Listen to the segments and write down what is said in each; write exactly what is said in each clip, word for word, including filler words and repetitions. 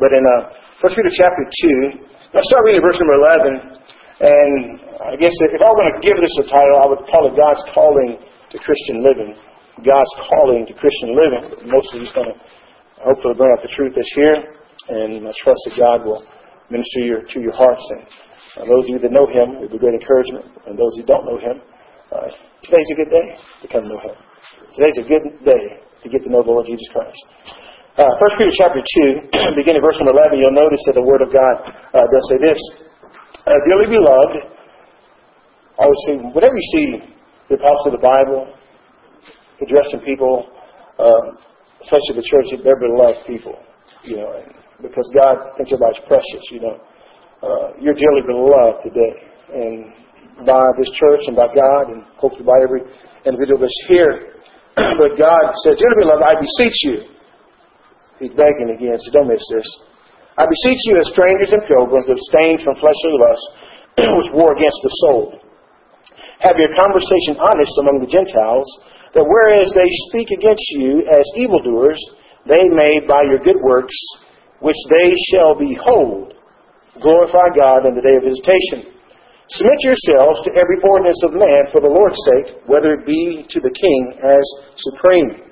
But in uh, First Peter chapter two, I'll start reading verse number eleven. And I guess if I were going to give this a title, I would call it God's Calling to Christian Living. God's Calling to Christian Living. Most of you going to hopefully bring out the truth that's here. And I trust that God will minister your, to your hearts. And uh, those of you that know Him, it will be great encouragement. And those who don't know Him, uh, today's a good day to come to know Him. Today's a good day to get to know the Lord Jesus Christ. Uh, First Peter chapter two, beginning verse number eleven, you'll notice that the Word of God uh, does say this. Uh, Dearly beloved, I would say, whenever you see the apostles of the Bible addressing people, uh, especially the church, they're beloved people, you know, and because God thinks everybody's precious, you know. Uh, you're dearly beloved today, and by this church and by God, and hopefully by every individual that's here. But God says, dearly beloved, I beseech you. He's begging again, so don't miss this. I beseech you as strangers and pilgrims, abstain from fleshly lusts, which war against the soul. Have your conversation honest among the Gentiles, that whereas they speak against you as evildoers, they may by your good works, which they shall behold, glorify God in the day of visitation. Submit yourselves to every ordinance of man for the Lord's sake, whether it be to the king as supreme,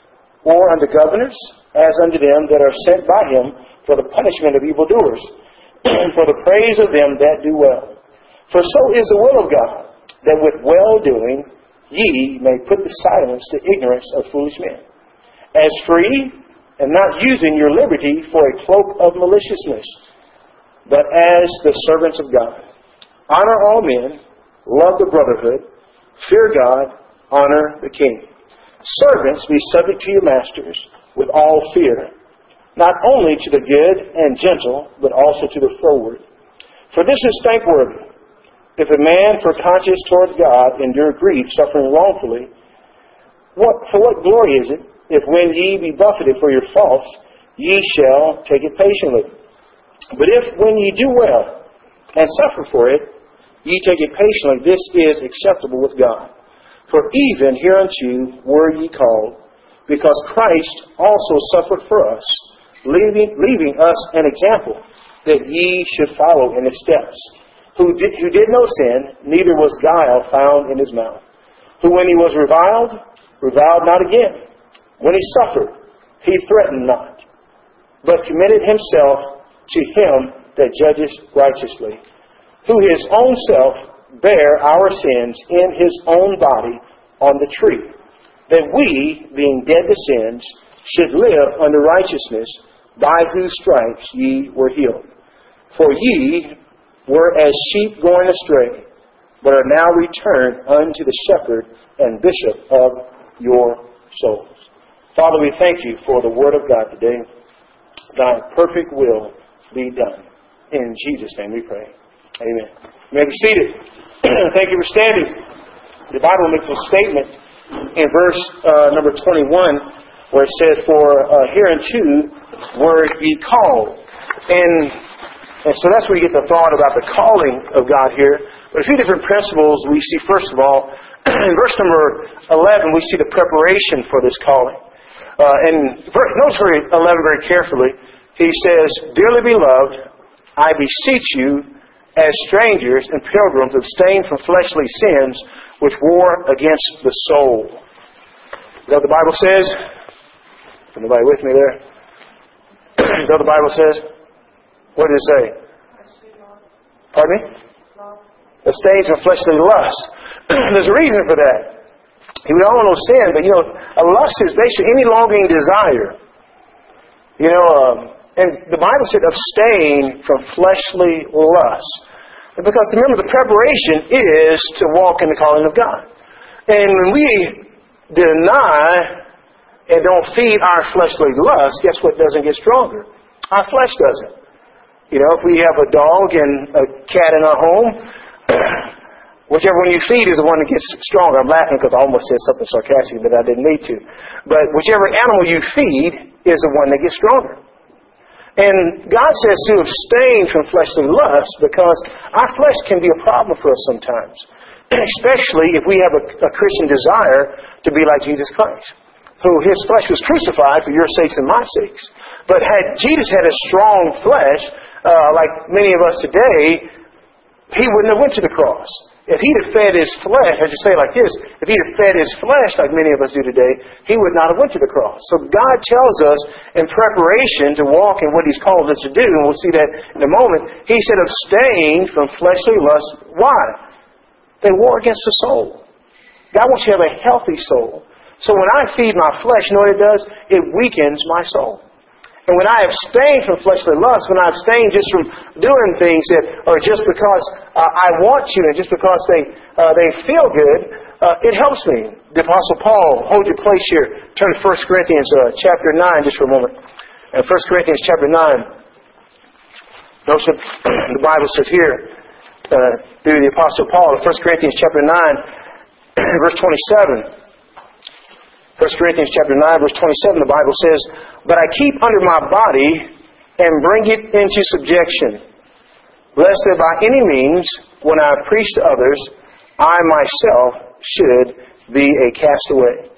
or unto governors, as unto them that are sent by him for the punishment of evildoers, for the praise of them that do well. For so is the will of God, that with well-doing ye may put to silence the ignorance of foolish men, as free, and not using your liberty for a cloak of maliciousness, but as the servants of God. Honor all men, love the brotherhood, fear God, honor the king. Servants, be subject to your masters with all fear, not only to the good and gentle, but also to the froward. For this is thankworthy, if a man for conscience toward God endure grief, suffering wrongfully. What, for what glory is it, if when ye be buffeted for your faults, ye shall take it patiently? But if when ye do well, and suffer for it, ye take it patiently, this is acceptable with God. For even hereunto were ye called, because Christ also suffered for us, leaving, leaving us an example, that ye should follow in his steps. Who did, who did no sin, neither was guile found in his mouth. Who when he was reviled, reviled not again. When he suffered, he threatened not, but committed himself to him that judges righteously, who his own self bare our sins in his own body on the tree, that we, being dead to sins, should live under righteousness, by whose stripes ye were healed. For ye were as sheep going astray, but are now returned unto the shepherd and bishop of your souls. Father, we thank you for the word of God today. Thy perfect will be done. In Jesus' name we pray. Amen. You may be seated. Thank you for standing. The Bible makes a statement in verse uh, number twenty-one, where it says, For uh, hereunto were ye called. And, and so that's where you get the thought about the calling of God here. But a few different principles we see, first of all. In verse number eleven, we see the preparation for this calling. Uh, and notice very eleven very carefully. He says, Dearly beloved, I beseech you, as strangers and pilgrims, abstain from fleshly sins which war against the soul. Is that what the Bible says? Is anybody with me there? Is that what the Bible says? What did it say? Pardon me? Abstain from fleshly lusts. There's a reason for that. We all know sin, but you know, a lust is basically any longing desire. You know, um, and the Bible said abstain from fleshly lusts. Because remember, the preparation is to walk in the calling of God. And when we deny and don't feed our fleshly lust, guess what doesn't get stronger? Our flesh doesn't. You know, if we have a dog and a cat in our home, whichever one you feed is the one that gets stronger. I'm laughing because I almost said something sarcastic that I didn't need to. But whichever animal you feed is the one that gets stronger. And God says to abstain from fleshly lust because our flesh can be a problem for us sometimes. Especially if we have a, a Christian desire to be like Jesus Christ, who his flesh was crucified for your sakes and my sakes. But had Jesus had a strong flesh, uh, like many of us today, He wouldn't have went to the cross. If He'd have fed His flesh, I just say it like this, if He'd have fed His flesh like many of us do today, He would not have went to the cross. So God tells us in preparation to walk in what He's called us to do, and we'll see that in a moment, He said abstain from fleshly lust. Why? They war against the soul. God wants you to have a healthy soul. So when I feed my flesh, you know what it does? It weakens my soul. And when I abstain from fleshly lust, when I abstain just from doing things that are just because uh, I want to and just because they uh, they feel good, uh, it helps me. The Apostle Paul, hold your place here. Turn to First Corinthians uh, chapter nine just for a moment. And First Corinthians chapter nine. Notice what the Bible says here uh, through the Apostle Paul. First Corinthians chapter nine, verse twenty-seven. First Corinthians chapter nine, verse twenty-seven, the Bible says, "But I keep under my body and bring it into subjection, lest that by any means, when I preach to others, I myself should be a castaway."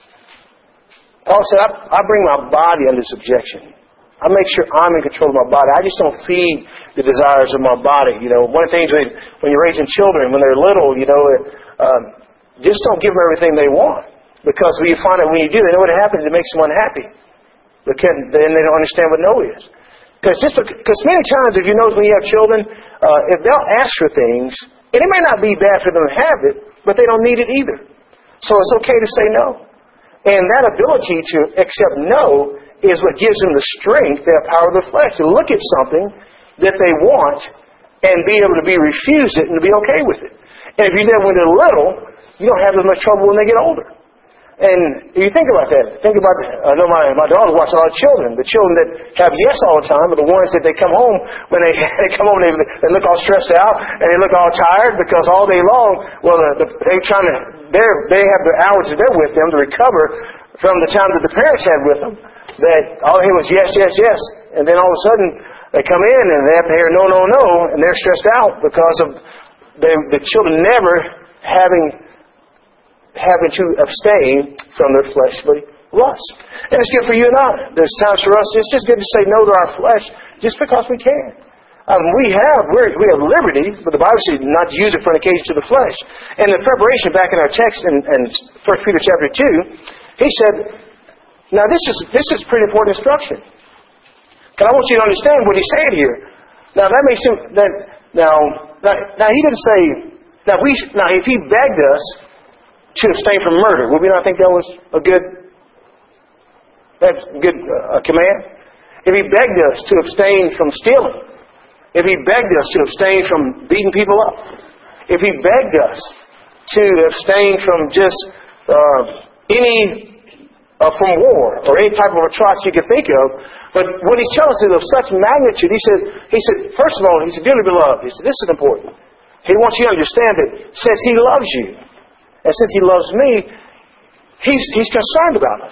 Paul said, I, I bring my body under subjection. I make sure I'm in control of my body. I just don't feed the desires of my body. You know, one of the things when, when you're raising children, when they're little, you know, um, just don't give them everything they want. Because when you find out when you do, they know what happens. It makes them unhappy. Because then they don't understand what no is. Because just because many times, if you notice when you have children, uh, if they'll ask for things, and it may not be bad for them to have it, but they don't need it either. So it's okay to say no. And that ability to accept no is what gives them the strength, that power of the flesh, to look at something that they want and be able to be refuse it and to be okay with it. And if you do that when they're little, you don't have as much trouble when they get older. And you think about that. Think about, I know my, my daughter watches a lot of children. The children that have yes all the time are the ones that they come home, when they, they come home, they, they look all stressed out, and they look all tired, because all day long, well, the, the, they're trying to, they're, they have the hours that they're with them to recover from the time that the parents had with them, that all they hear was yes, yes, yes. And then all of a sudden, they come in and they have to hear no, no, no, and they're stressed out because of they, the children never having having to abstain from their fleshly lust. And it's good for you and I. There's times for us, it's just good to say no to our flesh just because we can. Um, we have we're, we have liberty, but the Bible says not to use it for an occasion to the flesh. And the preparation back in our text in, in First Peter chapter two, he said, now this is this is pretty important instruction. But I want you to understand what he's saying here. Now that makes him that now now, now he didn't say now we now if he begged us to abstain from murder, would we not think that was a good, that's a good uh, command? If He begged us to abstain from stealing, if He begged us to abstain from beating people up, if He begged us to abstain from just uh, any, uh, from war or any type of atrocity you could think of, but what He's telling us is of such magnitude, He says, He said, first of all, He said, dearly beloved, He said, this is important. He wants you to understand that since He loves you, and since He loves me, He's, he's concerned about us.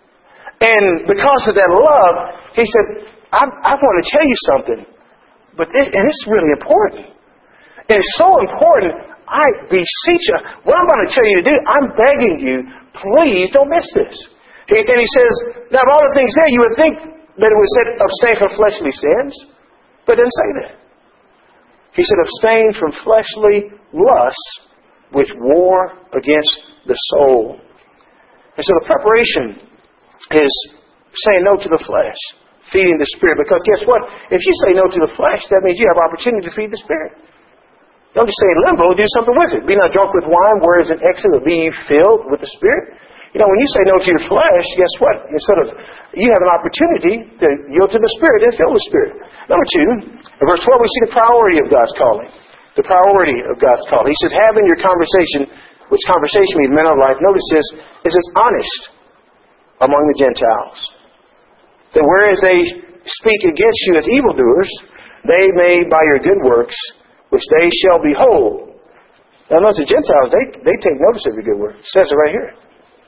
And because of that love, He said, I, I want to tell you something. But it, and it's really important. And it's so important, I beseech you. What I'm going to tell you to do, I'm begging you, please don't miss this. And He says, now of all the things there, you would think that it was said, abstain from fleshly sins. But it didn't say that. He said, abstain from fleshly lusts, which war against the soul. And so the preparation is saying no to the flesh, feeding the Spirit. Because guess what? If you say no to the flesh, that means you have opportunity to feed the Spirit. Don't just stay in limbo, do something with it. Be not drunk with wine, whereas in excess, be ye filled with the Spirit. You know, when you say no to your flesh, guess what? Instead of, you have an opportunity to yield to the Spirit and fill the Spirit. Number two, in verse twelve, we see the priority of God's calling. The priority of God's call. He says, having your conversation, which conversation means men of life, notice this, is as honest among the Gentiles. That whereas they speak against you as evildoers, they may by your good works, which they shall behold. Now notice the Gentiles, they, they take notice of your good works. It says it right here.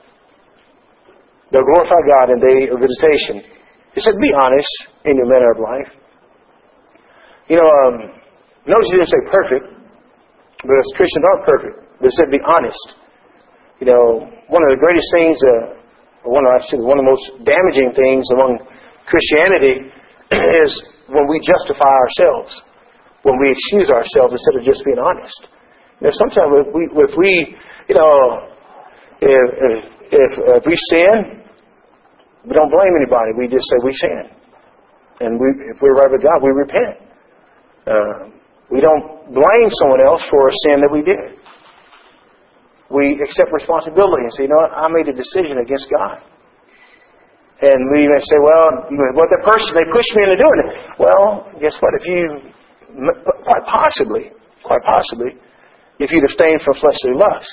They'll glorify God in the day of visitation. He said, be honest in your manner of life. You know, um, notice He didn't say perfect, because Christians aren't perfect. But He said be honest. You know, one of the greatest things, uh, or one of, I should, one of the most damaging things among Christianity is when we justify ourselves, when we excuse ourselves instead of just being honest. You know, sometimes if we, if we, you know, if, if, if, if we sin, we don't blame anybody. We just say we sin. And we, if we're right with God, we repent. Uh, we don't blame someone else for a sin that we did. We accept responsibility and say, you know what, I made a decision against God. And we even say, well, what the person, they pushed me into doing it. Well, guess what? If you, quite possibly, quite possibly, if you'd abstained from fleshly lust,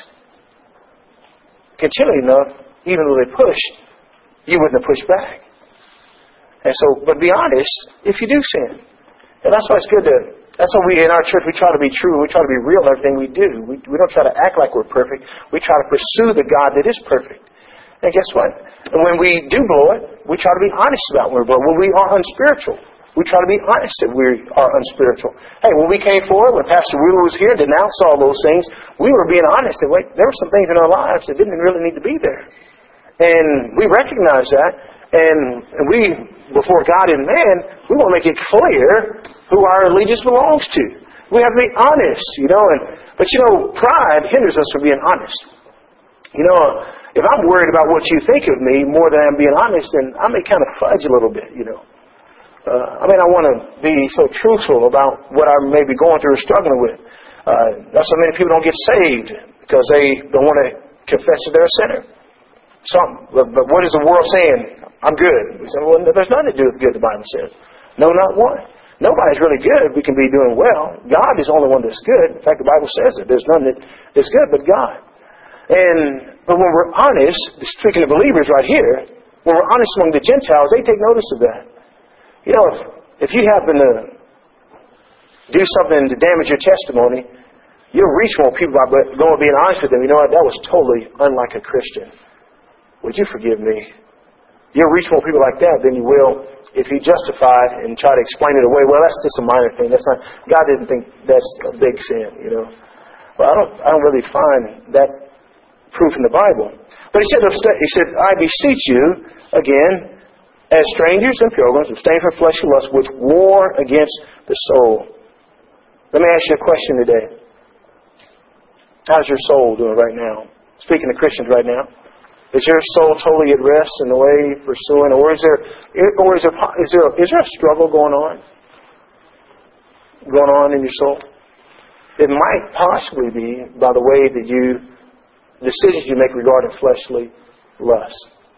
continually enough, even though they pushed, you wouldn't have pushed back. And so, but be honest if you do sin. And that's why it's good to, that's why we, in our church, we try to be true. We try to be real in everything we do. We, we don't try to act like we're perfect. We try to pursue the God that is perfect. And guess what? And when we do blow it, we try to be honest about when we're blowing. When we are unspiritual, we try to be honest that we are unspiritual. Hey, when we came forward, when Pastor Wheeler was here, denounced all those things, we were being honest that, wait, there were some things in our lives that didn't really need to be there. And we recognize that, and we, before God and man, we want to make it clear who our allegiance belongs to. We have to be honest, you know. And but you know, pride hinders us from being honest. You know, if I'm worried about what you think of me more than I'm being honest, then I may kind of fudge a little bit, you know. Uh, I mean, I want to be so truthful about what I may be going through or struggling with. Uh, that's why many people don't get saved, because they don't want to confess that they're a sinner. Some, but, but what is the world saying? I'm good. We say, well, there's nothing to do with good, the Bible says. No, not one. Nobody's really good. We can be doing well. God is the only one that's good. In fact, the Bible says it. There's none that is good but God. And but when we're honest, speaking of believers right here, when we're honest among the Gentiles, they take notice of that. You know, if, if you happen to do something to damage your testimony, you'll reach more people by going and being honest with them. You know what? That was totally unlike a Christian. Would you forgive me? You'll reach more people like that than you will if you justify it and try to explain it away. Well, that's just a minor thing. That's not. God didn't think that's a big sin, you know. Well, I don't. I don't really find that proof in the Bible. But he said, he said, I beseech you again, as strangers and pilgrims, abstain from fleshly lust, which war against the soul. Let me ask you a question today. How's your soul doing right now? Speaking to Christians right now. Is your soul totally at rest in the way you're pursuing, or is there, or is there, is there, is there a struggle going on, going on in your soul? It might possibly be by the way that you, decisions you make regarding fleshly lust.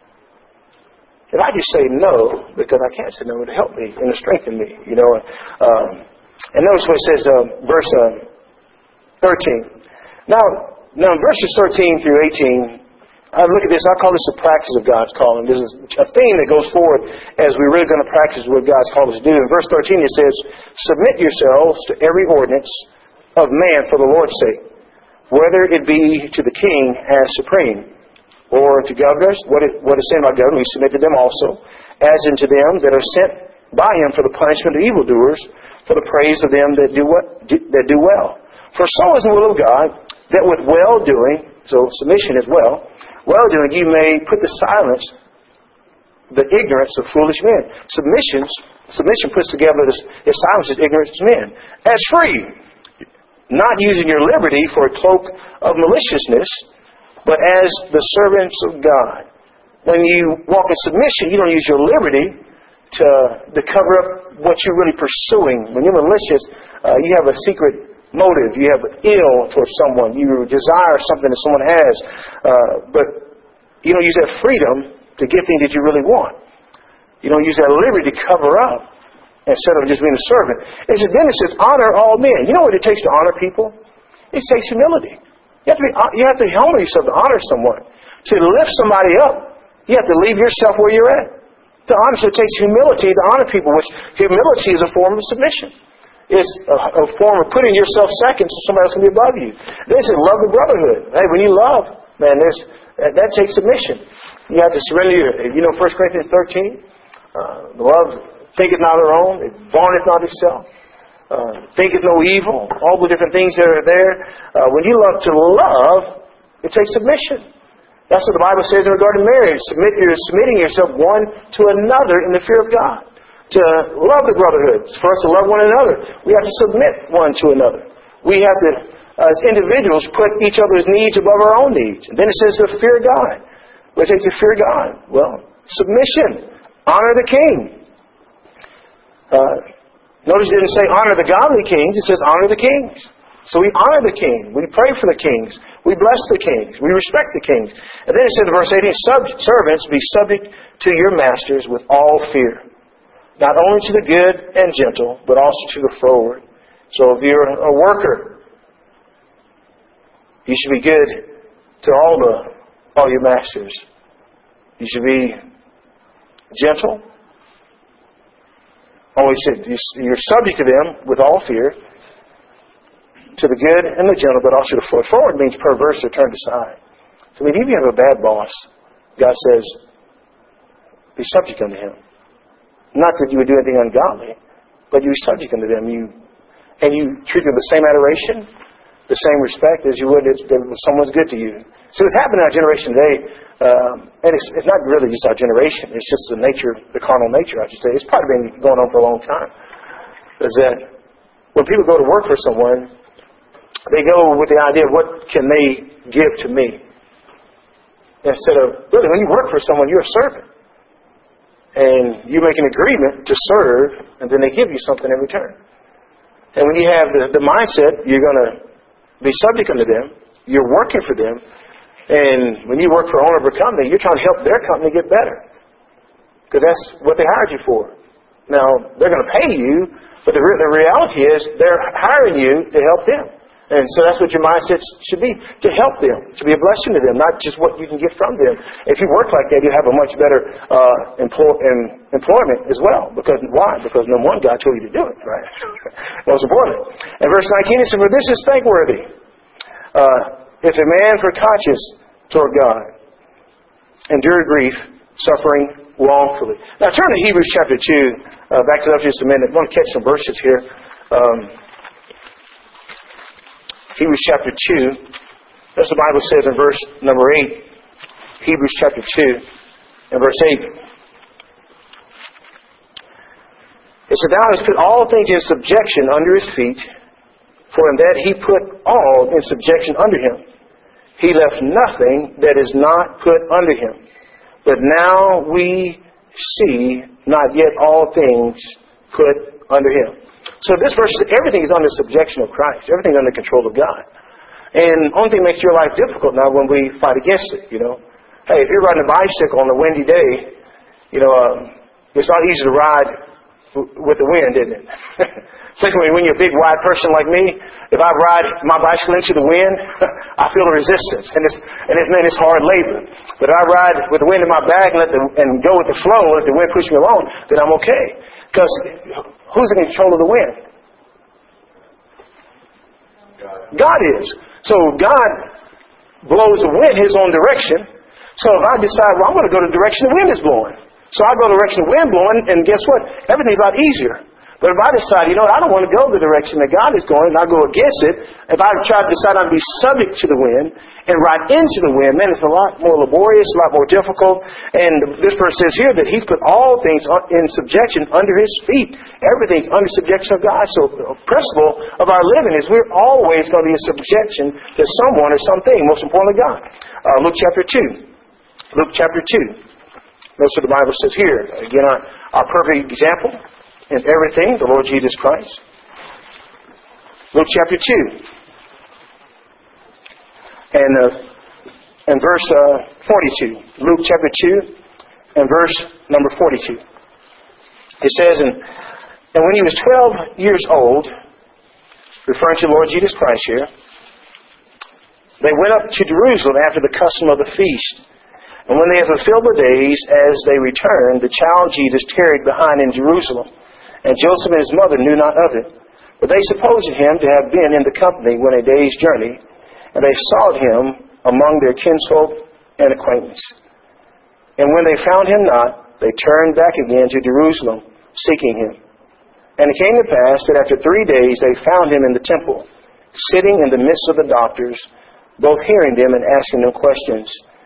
If I just say no, because I can't say no, to help me and to strengthen me, you know. Um, and notice what it says, uh, verse uh, thirteen. Now, now in verses thirteen through eighteen. I look at this, I call this the practice of God's calling. This is a theme that goes forward as we're really going to practice what God's called us to do. In verse thirteen it says, submit yourselves to every ordinance of man for the Lord's sake, whether it be to the king as supreme, or to governors, what, it, what is sent by governors, we submit to them also, as unto them that are sent by him for the punishment of evildoers, for the praise of them that do what do, that do well. For so is the will of God, that with well-doing, so submission as well, well-doing, you may put to silence the ignorance of foolish men. Submissions, submission puts together this, it silences ignorance of men. As free, not using your liberty for a cloak of maliciousness, but as the servants of God. When you walk in submission, you don't use your liberty to, to cover up what you're really pursuing. When you're malicious, uh, you have a secret motive. You have ill for someone. You desire something that someone has. Uh, but you don't use that freedom to get things that you really want. You don't use that liberty to cover up instead of just being a servant. And so then it says, honor all men. You know what it takes to honor people? It takes humility. You have to be, you have to humble yourself to honor someone. To lift somebody up, you have to leave yourself where you're at. To honor, so it takes humility to honor people, which humility is a form of submission. It's a, a form of putting yourself second so somebody else can be above you. This is love and brotherhood. Hey, when you love, man, there's, that, that takes submission. You have to surrender your, you know, First Corinthians thirteen, uh, love thinketh not her own, it vaunteth not itself, uh, thinketh no evil, all the different things that are there. Uh, when you love to love, it takes submission. That's what the Bible says in regard to marriage. Submit, you're submitting yourself one to another in the fear of God. To love the brotherhood. For us to love one another, we have to submit one to another. We have to, as individuals, put each other's needs above our own needs. And then it says to fear God. What takes to fear God? Well, submission. Honor the king. Uh, notice it didn't say honor the godly kings. It says honor the kings. So we honor the king. We pray for the kings. We bless the kings. We respect the kings. And then it says in verse eighteen, servants, be subject to your masters with all fear. Not only to the good and gentle, but also to the froward. So if you're a worker, you should be good to all the all your masters. You should be gentle. Always said you're subject to them with all fear. To the good and the gentle, but also the froward. Froward means perverse or turned aside. So I mean, if you have a bad boss, God says, be subject unto him. Not that you would do anything ungodly, but you be subject unto them. You and you treat them with the same adoration, the same respect as you would if someone's good to you. So it's happening in our generation today, um, and it's, it's not really just our generation. It's just the nature, the carnal nature, I should say. It's probably been going on for a long time. Is that when people go to work for someone, they go with the idea of what can they give to me. Instead of, really, when you work for someone, you're a servant. And you make an agreement to serve, and then they give you something in return. And when you have the, the mindset, you're going to be subject unto them. You're working for them. And when you work for an owner of a company, you're trying to help their company get better. Because that's what they hired you for. Now, they're going to pay you, but the, the reality is they're hiring you to help them. And so that's what your mindset should be, to help them, to be a blessing to them, not just what you can get from them. If you work like that, you have a much better uh, employ- in employment as well. Because why? Because number one, God told you to do it, right? Most important. In verse nineteen, it says, for this is thankworthy, uh, if a man for conscience toward God endure grief, suffering wrongfully. Now turn to Hebrews chapter two. Uh, back to that for just a minute. I want to catch some verses here. Um, Hebrews chapter two, as the Bible says in verse number eight, Hebrews chapter two and verse eight. It said, thou hast put all things in subjection under his feet, for in that he put all in subjection under him. He left nothing that is not put under him. But now we see not yet all things put under him. So this verse, everything is under subjection of Christ. Everything is under control of God. And the only thing that makes your life difficult now when we fight against it, you know. Hey, if you're riding a bicycle on a windy day, you know, um, it's not easy to ride w- with the wind, isn't it? Secondly, when you're a big, wide person like me, if I ride my bicycle into the wind, I feel the resistance. And it's, and it, man, it's hard labor. But if I ride with the wind in my back and, let the, and go with the flow, let the wind push me along, then I'm okay. Because who's in control of the wind? God. God is. So God blows the wind his own direction. So if I decide, well, I'm going to go the direction the wind is blowing. So I go the direction the wind blowing, and guess what? Everything's a lot easier. But if I decide, you know, I don't want to go the direction that God is going, and I go against it, if I try to decide I'll be subject to the wind and ride into the wind, man, it's a lot more laborious, a lot more difficult. And this verse says here that he's put all things in subjection under his feet. Everything's under subjection of God. So the principle of our living is we're always going to be in subjection to someone or something, most importantly God. Uh, Luke chapter two. Luke chapter two. Notice what the Bible says here. Again, our, our perfect example in everything, the Lord Jesus Christ. Luke chapter two. And, uh, and verse uh, forty-two. Luke chapter two and verse number forty-two. It says, and, and when he was twelve years old, referring to the Lord Jesus Christ here, they went up to Jerusalem after the custom of the feast. And when they had fulfilled the days, as they returned, the child Jesus tarried behind in Jerusalem. And Joseph and his mother knew not of it. But they supposed him to have been in the company when a day's journey, and they sought him among their kinsfolk and acquaintance. And when they found him not, they turned back again to Jerusalem, seeking him. And it came to pass that after three days they found him in the temple, sitting in the midst of the doctors, both hearing them and asking them questions.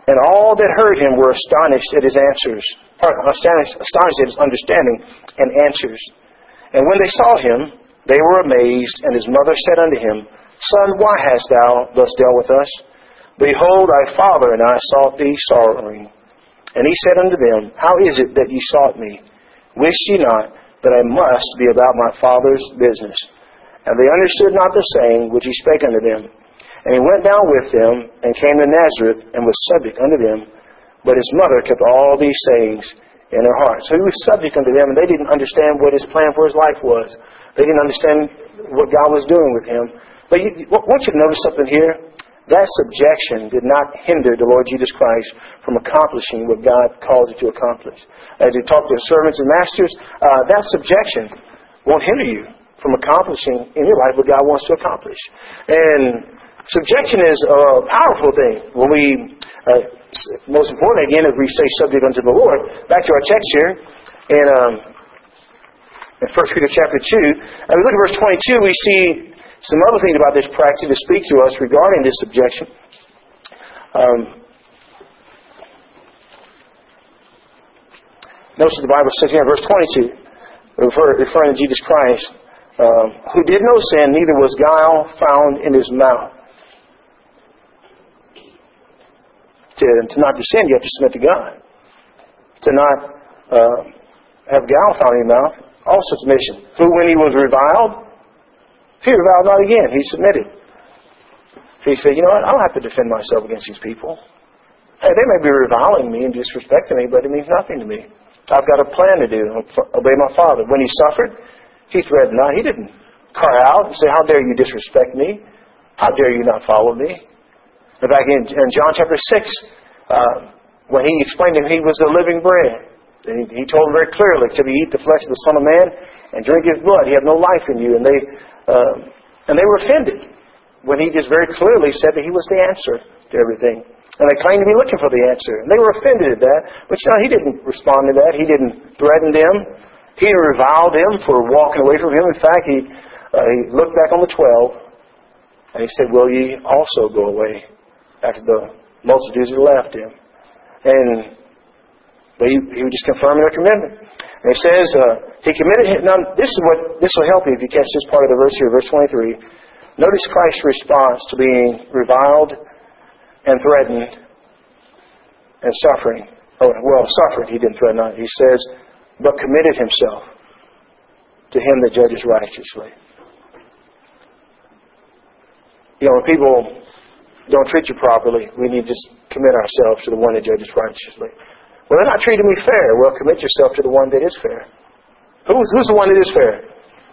And all that heard him were astonished at his answers, or astonished, astonished at his understanding and answers. And when they saw him, they were amazed, and his mother said unto him, Son, why hast thou thus dealt with us? Behold, thy father and I sought thee sorrowing. And he said unto them, How is it that ye sought me? Wist ye not that I must be about my Father's business? And they understood not the saying which he spake unto them. And he went down with them, and came to Nazareth, and was subject unto them. But his mother kept all these sayings in her heart. So he was subject unto them, and they didn't understand what his plan for his life was. They didn't understand what God was doing with him. But you, I want you to notice something here. That subjection did not hinder the Lord Jesus Christ from accomplishing what God calls it to accomplish. As you talk to servants and masters, uh, that subjection won't hinder you from accomplishing in your life what God wants to accomplish. And subjection is a powerful thing. When we, uh, most importantly, again, if we say subject unto the Lord, back to our text here, in, um, in First Peter chapter two, and we look at verse twenty-two, we see some other things about this practice to speak to us regarding this subjection. Um, notice what the Bible says here in verse twenty-two, referring to Jesus Christ, um, who did no sin, neither was guile found in his mouth. To, to not to sin, you have to submit to God. To not uh, have guile found in your mouth, also submission. Who, when he was reviled, he reviled not again. He submitted. He said, you know what, I don't have to defend myself against these people. Hey, they may be reviling me and disrespecting me, but it means nothing to me. I've got a plan to do. Obey my Father. When he suffered, he threatened not. He didn't cry out and say, how dare you disrespect me? How dare you not follow me? Back in, in John chapter six, uh, when he explained to him he was the living bread, and he, he told him very clearly, "Except you eat the flesh of the Son of Man and drink his blood, you have no life in you." And they uh, and they were offended when he just very clearly said that he was the answer to everything. And they claimed to be looking for the answer, and they were offended at that. But you know, he didn't respond to that. He didn't threaten them. He reviled them for walking away from him. In fact, he uh, he looked back on the twelve and he said, "Will ye also go away?" After the multitudes had left him. And but he, he was just confirming their commitment. And he says, uh, he committed him. Now, this is what, this will help you if you catch this part of the verse here, verse twenty-three. Notice Christ's response to being reviled and threatened and suffering. Oh, well, suffered, he didn't threaten. He says, but committed himself to him that judges righteously. You know, when people don't treat you properly, we need to just commit ourselves to the one that judges righteously. Well, they're not treating me fair. Well, commit yourself to the one that is fair. Who's, who's the one that is fair?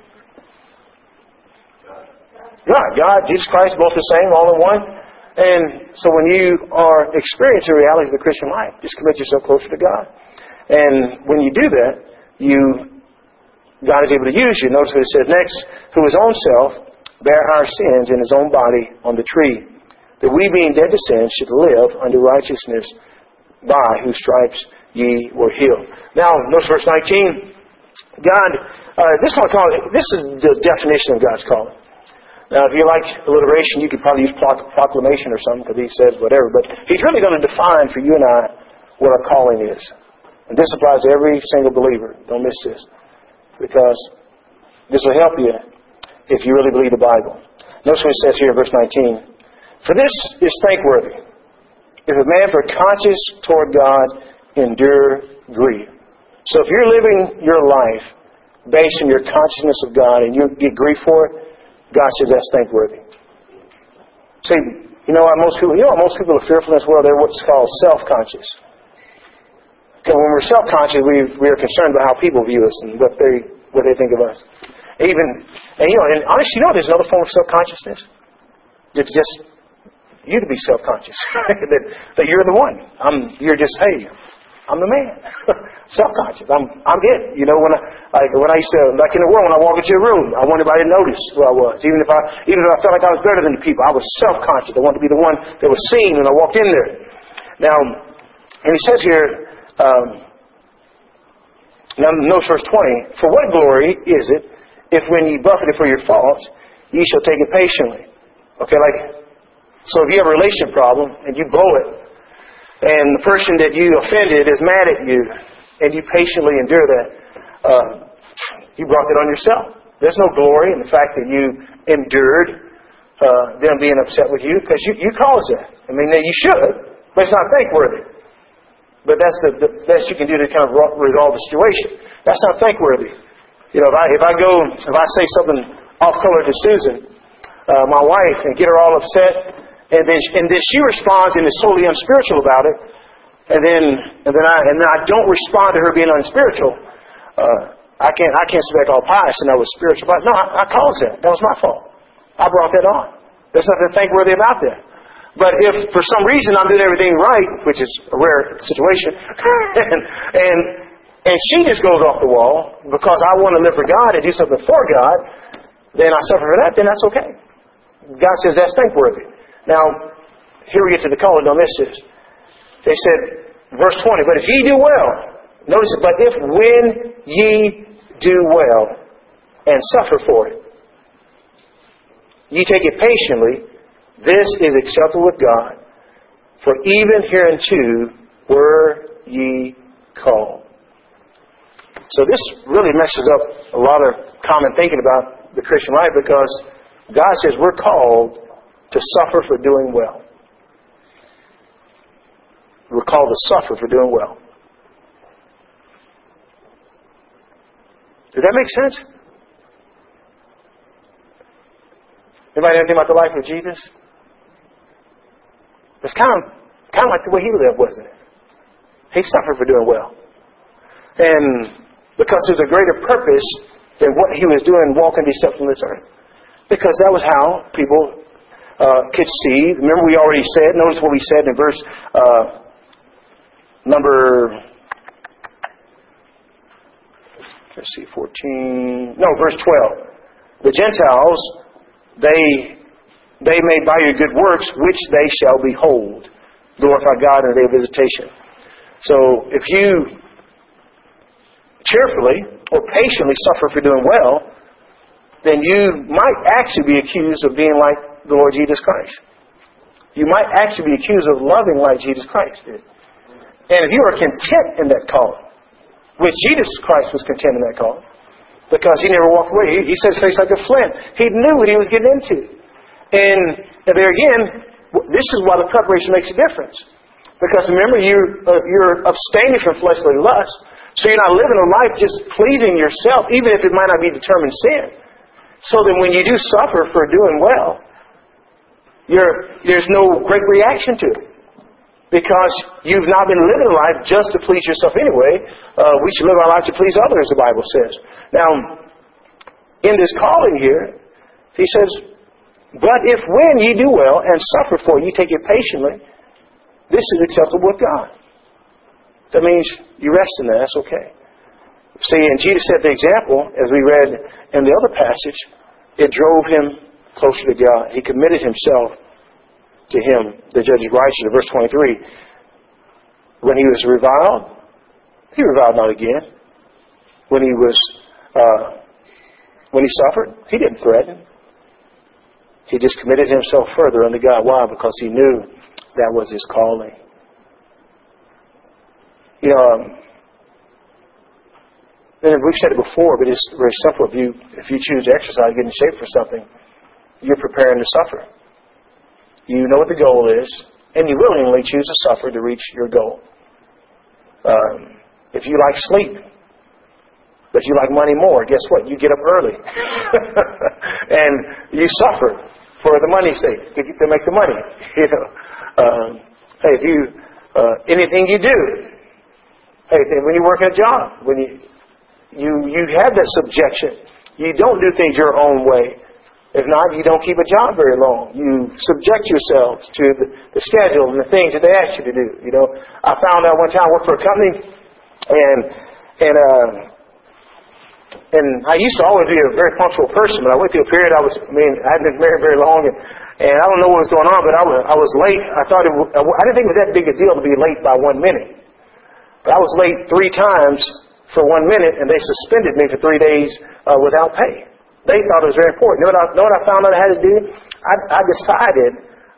God. God, Jesus Christ, both the same, all in one. And so when you are experiencing the realities of the Christian life, just commit yourself closer to God. And when you do that, you God is able to use you. Notice what it says next. Who his own self bare our sins in his own body on the tree, that we being dead to sin should live unto righteousness, by whose stripes ye were healed. Now, notice verse nineteen. God, uh, this, is call it, this is the definition of God's calling. Now, if you like alliteration, you could probably use proclamation or something, because he says whatever. But he's really going to define for you and I what our calling is. And this applies to every single believer. Don't miss this. Because this will help you if you really believe the Bible. Notice what it says here in verse nineteen. For this is thankworthy, if a man for conscience toward God endure grief. So if you're living your life based on your consciousness of God and you get grief for it, God says that's thankworthy. See, you know what most people, you know what most people are fearful in this world? They're what's called self-conscious. Because when we're self-conscious, we we are concerned about how people view us and what they what they think of us. Even and you know, and honestly, you know, there's another form of self-consciousness. It's just you to be self-conscious that, that you're the one. I'm. You're just hey, I'm the man. Self-conscious. I'm. I'm it. You know when I like when I used to like in the world when I walk into a room, I want everybody to notice who I was. Even if I even if I felt like I was better than the people, I was self-conscious. I wanted to be the one that was seen when I walked in there. Now, and he says here. Um, now notice verse twenty. For what glory is it if when ye buffeted for your faults, ye shall take it patiently? Okay, like. So if you have a relationship problem and you blow it, and the person that you offended is mad at you, and you patiently endure that, uh, you brought that on yourself. There's no glory in the fact that you endured uh, them being upset with you, because you, you caused that. I mean, you should, but it's not thankworthy. But that's the, the best you can do to kind of resolve the situation. That's not thankworthy. You know, if I if I go if I say something off color to Susan, uh, my wife, and get her all upset, and then and then she responds and is totally unspiritual about it, and then and then I and then I don't respond to her being unspiritual. Uh, I can't I can't sit back all pious and I was spiritual. But no, I, I caused that. That was my fault. I brought that on. There's nothing thankworthy about that. But if for some reason I'm doing everything right, which is a rare situation, and, and and she just goes off the wall because I want to live for God and do something for God, then I suffer for that, then that's okay. God says that's thankworthy. Now, here we get to the calling on this is. They said, verse twenty, but if ye do well, notice it, but if when ye do well and suffer for it, ye take it patiently, this is acceptable with God. For even hereunto were ye called. So this really messes up a lot of common thinking about the Christian life, because God says we're called to suffer for doing well. We're called to suffer for doing well. Does that make sense? Anybody know anything about the life of Jesus? It's kind of kind of like the way he lived, wasn't it? He suffered for doing well. And because there's a greater purpose than what he was doing walking these steps on this earth. Because that was how people uh, could see. Remember we already said, notice what we said in verse uh, number, let's see, fourteen, no, verse twelve. The Gentiles, they they may by your good works, which they shall behold, glorify God in the day of visitation. So if you cheerfully or patiently suffer for doing well, then you might actually be accused of being like the Lord Jesus Christ. You might actually be accused of loving like Jesus Christ did. And if you are content in that calling, which Jesus Christ was content in that calling, because he never walked away. He, he said his face like a flint. He knew what he was getting into. And there again, this is why the preparation makes a difference. Because remember, you're, uh, you're abstaining from fleshly lust. So you're not living a life just pleasing yourself, even if it might not be determined sin. So then when you do suffer for doing well, you're, there's no great reaction to it. Because you've not been living life just to please yourself anyway. Uh, we should live our life to please others, the Bible says. Now, in this calling here, he says, but if when ye do well and suffer for it, ye take it patiently, this is acceptable with God. That means you rest in that. That's okay. See, and Jesus set the example, as we read in the other passage. It drove him closer to God. He committed himself to him, the judge is righteous, in verse twenty-three. When he was reviled, he reviled not again. When he was, uh, when he suffered, he didn't threaten. He just committed himself further unto God. Why? Because he knew that was his calling. You know, um, and we've said it before, but it's very simple. If you if you choose to exercise, get in shape for something, you're preparing to suffer. You know what the goal is, and you willingly choose to suffer to reach your goal. Um, if you like sleep, but you like money more, guess what? You get up early. And you suffer for the money's sake, to, to make the money. You know, um, hey, if you, uh, anything you do, hey, when you work at a job, when you, you, you have that subjection. You don't do things your own way. If not, you don't keep a job very long. You subject yourselves to the, the schedule and the things that they ask you to do. You know, I found out one time I worked for a company, and and uh, and I used to always be a very punctual person, but I went through a period I was, I mean, I hadn't been married very long, and, and I don't know what was going on, but I was I was late. I thought it, I didn't think it was that big a deal to be late by one minute. But I was late three times for one minute, and they suspended me for three days uh, without pay. They thought it was very important. You know what I, know what I found out I had to do? I, I decided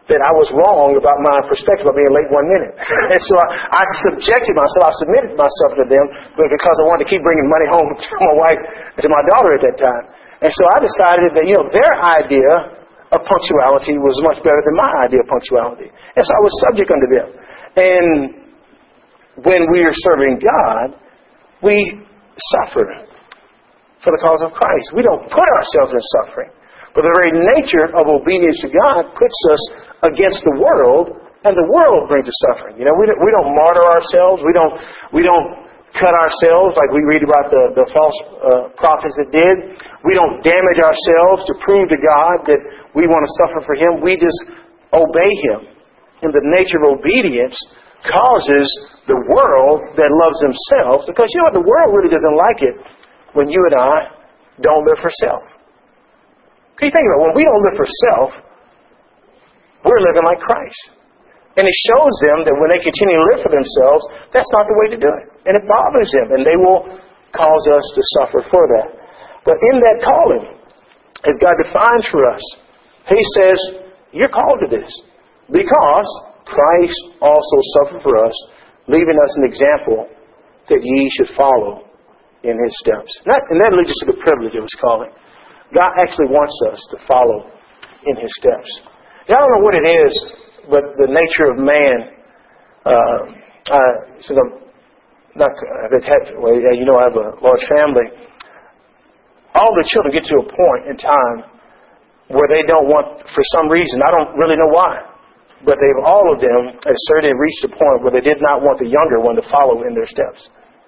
that I was wrong about my perspective of being late one minute. And so I, I subjected myself, I submitted myself to them because I wanted to keep bringing money home to my wife and to my daughter at that time. And so I decided that, you know, their idea of punctuality was much better than my idea of punctuality. And so I was subject unto them. And when we are serving God, we suffer for the cause of Christ. We don't put ourselves in suffering. But the very nature of obedience to God puts us against the world, and the world brings us suffering. You know, we don't, we don't martyr ourselves. We don't we don't cut ourselves like we read about the, the false uh, prophets that did. We don't damage ourselves to prove to God that we want to suffer for Him. We just obey Him. And the nature of obedience causes the world that loves themselves, because you know what, the world really doesn't like it when you and I don't live for self. Can you think about it? When we don't live for self, we're living like Christ. And it shows them that when they continue to live for themselves, that's not the way to do it. And it bothers them, and they will cause us to suffer for that. But in that calling, as God defines for us, He says, you're called to this. Because Christ also suffered for us, leaving us an example that ye should follow in His steps. And that, and that leads us to the privilege of His calling. God actually wants us to follow in His steps. Now, I don't know what it is, but the nature of man, uh, uh, so I'm not, I've had, well, you know, I have a large family. All the children get to a point in time where they don't want, for some reason, I don't really know why, but they've all of them have certainly reached a point where they did not want the younger one to follow in their steps.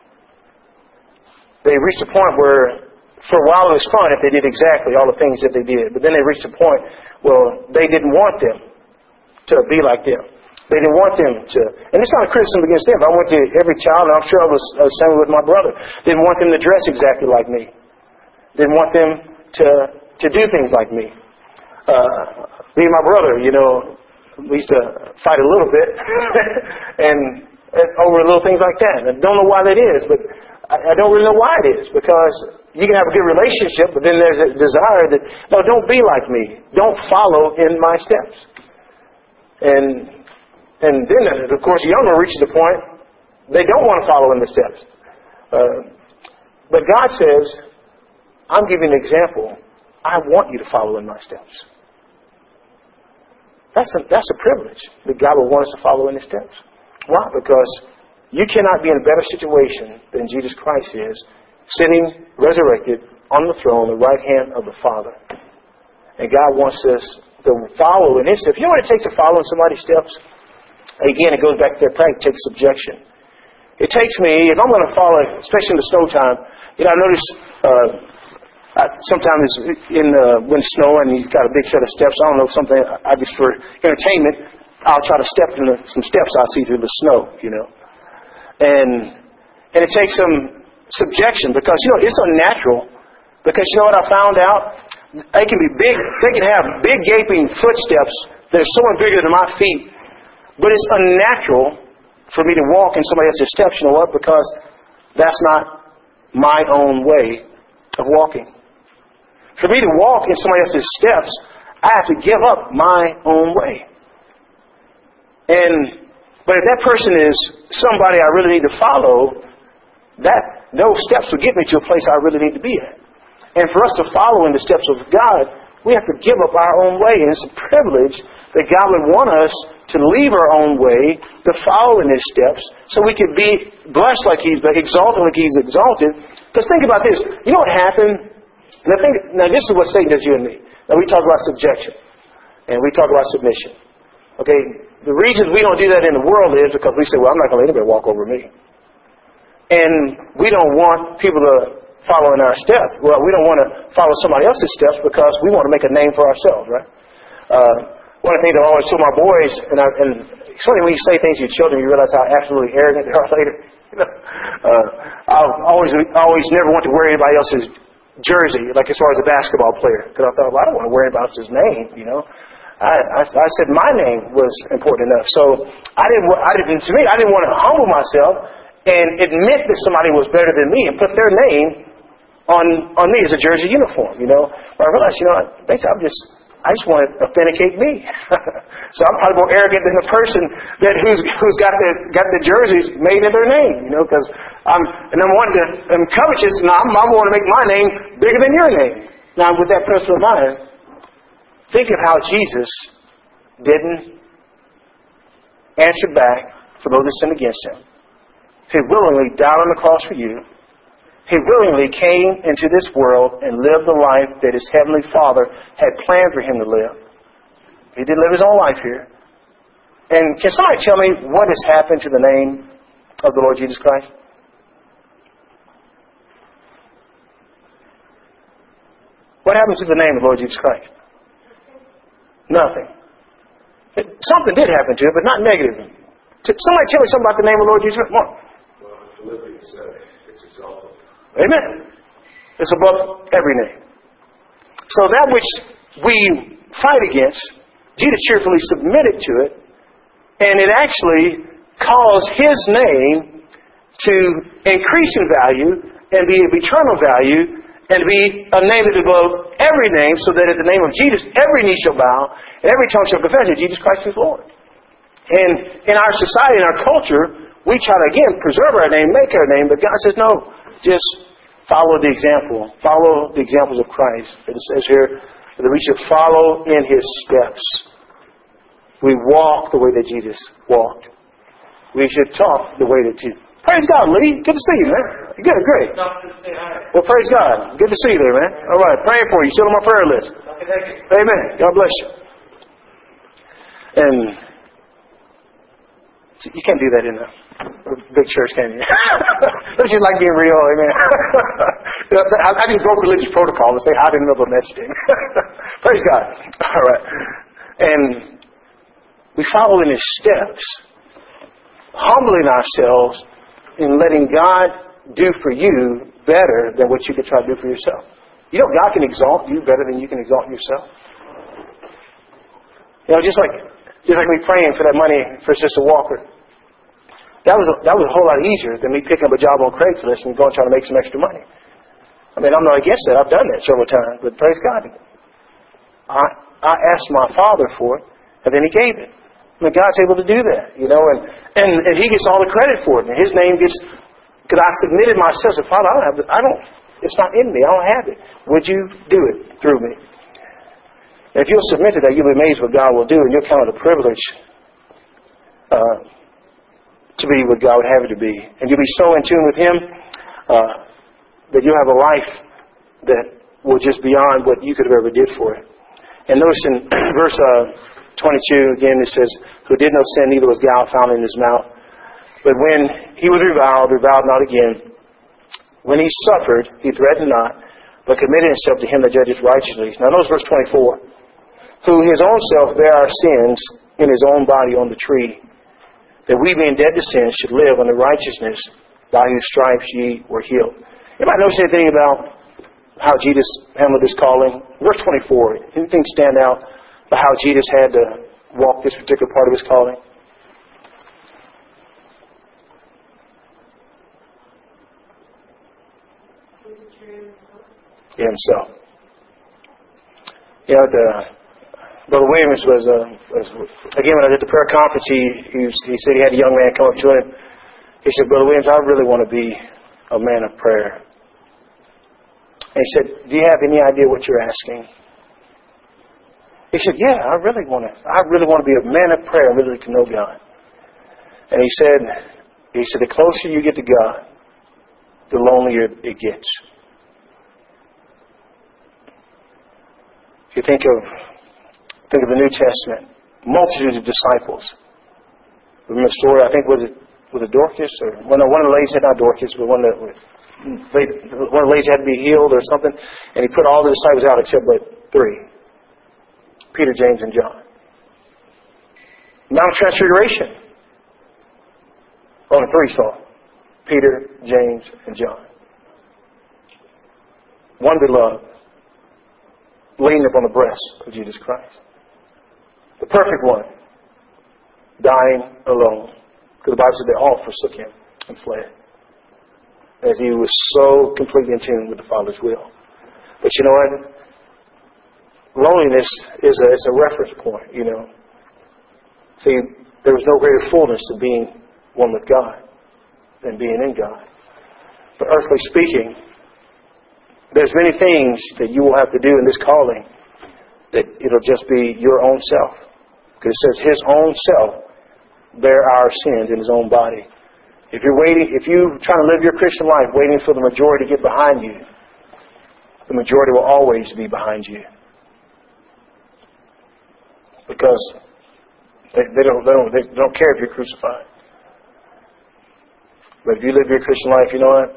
They reached a point where, for a while it was fun if they did exactly all the things that they did. But then they reached a point where they didn't want them to be like them. They didn't want them to... And it's not a criticism against them. I went to every child, and I'm sure I was the same with my brother. Didn't want them to dress exactly like me. Didn't want them to to do things like me. Uh, me and my brother, you know, we used to fight a little bit and, and over little things like that. And I don't know why that is, but I, I don't really know why it is, because you can have a good relationship, but then there's a desire that, no, don't be like me. Don't follow in my steps. And and then, of course, the younger reaches the point they don't want to follow in the steps. Uh, but God says, I'm giving an example. I want you to follow in my steps. That's a, that's a privilege that God will want us to follow in His steps. Why? Because you cannot be in a better situation than Jesus Christ is, sitting resurrected on the throne, the right hand of the Father. And God wants us to follow in His steps. You know what it takes to follow in somebody's steps? Again, it goes back to their practice. It takes subjection. It takes me, if I'm going to follow, especially in the snow time, you know, I notice uh, I, sometimes in uh, when it's snowing and you've got a big set of steps, I don't know, something, I just for entertainment, I'll try to step in the, some steps I see through the snow, you know. And and it takes some subjection, because you know it's unnatural, because you know what I found out, they can be big, they can have big gaping footsteps that are so much bigger than my feet, but it's unnatural for me to walk in somebody else's steps. You know what? Because that's not my own way of walking. For me to walk in somebody else's steps, I have to give up my own way. And but if that person is somebody I really need to follow, that those steps will get me to a place I really need to be at. And for us to follow in the steps of God, we have to give up our own way. And it's a privilege that God would want us to leave our own way, to follow in His steps, so we could be blessed like He's been, exalted like He's exalted. Because think about this. You know what happened? Now, think, now this is what Satan does, you and me. Now we talk about subjection. And we talk about submission. Okay? The reason we don't do that in the world is because we say, well, I'm not going to let anybody walk over me. And we don't want people to follow in our steps. Well, we don't want to follow somebody else's steps because we want to make a name for ourselves, right? Uh, one of the things I always told my boys, and, I, and it's funny when you say things to your children, you realize how absolutely arrogant they are later. You know, uh, I always, I always never want to wear anybody else's jersey, like as far as a basketball player, because I thought, well, I don't want to wear anybody else's name, you know. I, I, I said my name was important enough. So I didn't, I didn't, to me, I didn't want to humble myself and admit that somebody was better than me and put their name on, on me as a jersey uniform, you know. But I realized, you know, basically I'm just, I just want to authenticate me. So I'm probably more arrogant than the person that who's who's got the got the jerseys made in their name, you know, because I'm and I'm wanting to I'm covetous, and I'm I want to make my name bigger than your name. Now, with that personal mind, think of how Jesus didn't answer back for those that sinned against him. He willingly died on the cross for you. He willingly came into this world and lived the life that his heavenly Father had planned for him to live. He did live his own life here. And can somebody tell me what has happened to the name of the Lord Jesus Christ? What happened to the name of the Lord Jesus Christ? Nothing. It, something did happen to it, but not negatively. Somebody tell me something about the name of the Lord Jesus Christ. Come on. Well, Philippians said it's exalted. Amen. It's above every name. So that which we fight against, Jesus cheerfully submitted to it, and it actually caused his name to increase in value and be of eternal value and be a name that is above every name, so that at the name of Jesus, every knee shall bow, and every tongue shall confess that Jesus Christ is Lord. And in our society, in our culture, we try to, again, preserve our name, make our name, but God says, no, just follow the example. Follow the examples of Christ. It says here that we should follow in his steps. We walk the way that Jesus walked. We should talk the way that Jesus... Praise God, Lee. Good to see you, man. Good, great. Well, praise God. Good to see you there, man. All right, praying for you. Still on my prayer list. Amen. God bless you. And you can't do that in a big church, can you? Don't you like being real? Amen. I just broke religious protocol and say hi in the middle of messaging. Praise God. All right. And we follow in his steps, humbling ourselves and letting God do for you better than what you could try to do for yourself. You know, God can exalt you better than you can exalt yourself. You know, just like just like me praying for that money for Sister Walker. That was a, that was a whole lot easier than me picking up a job on Craigslist and going trying to make some extra money. I mean, I'm not against that. I've done that several times, but praise God. I I asked my Father for it, and then He gave it. I mean, God's able to do that, you know, and, and, and He gets all the credit for it. And His name gets, because I submitted myself. So, Father, I don't have it. I don't, it's not in me. I don't have it. Would you do it through me? And if you'll submit to that, you'll be amazed what God will do, and you'll count it a privilege uh, to be what God would have it to be. And you'll be so in tune with Him uh, that you'll have a life that will just beyond what you could have ever did for it. And notice in verse uh, twenty-two, again, it says, who did no sin, neither was guile found in his mouth. But when he was reviled, reviled not again. When he suffered, he threatened not, but committed himself to him that judges righteously. Now notice verse twenty-four. Who his own self bare our sins in his own body on the tree, that we being dead to sin should live unto righteousness, by whose stripes ye were healed. Anybody notice anything about how Jesus handled this calling? Verse twenty-four. Anything stand out about how Jesus had to walk this particular part of his calling? Himself. You know, the, Brother Williams was, uh, was, again, when I did the prayer conference, he, he, was, he said he had a young man come up to him. He said, Brother Williams, I really want to be a man of prayer. And he said, do you have any idea what you're asking? He said, yeah, I really want to, I really want to be a man of prayer and really to know God. And he said, he said, the closer you get to God, the lonelier it gets. If you think of, think of the New Testament, multitudes of disciples. Remember the story, I think, was it, was it Dorcas? Or, well, no, one of the ladies, not Dorcas, but one of the, one of the ladies had to be healed or something. And he put all the disciples out except but three. Peter, James, and John. Mount Transfiguration. Only three saw. Peter, James, and John. One beloved. Leaning upon the breast of Jesus Christ. The perfect one. Dying alone. Because the Bible said they all forsook Him and fled. As He was so completely in tune with the Father's will. But you know what? loneliness is a, is a reference point, you know. See, there was no greater fullness of being one with God than being in God. But earthly speaking, there's many things that you will have to do in this calling that it'll just be your own self. Because it says His own self bear our sins in His own body. If you're waiting, if you're trying to live your Christian life waiting for the majority to get behind you, the majority will always be behind you. Because they, they don't they don't they don't care if you're crucified. But if you live your Christian life, you know what?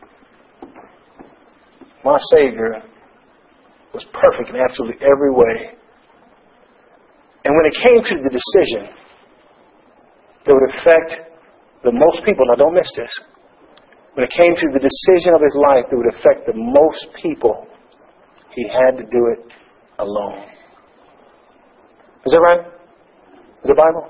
My Savior was perfect in absolutely every way. And when it came to the decision that would affect the most people, now don't miss this, when it came to the decision of His life that would affect the most people, He had to do it alone. Is that right? Is the Bible?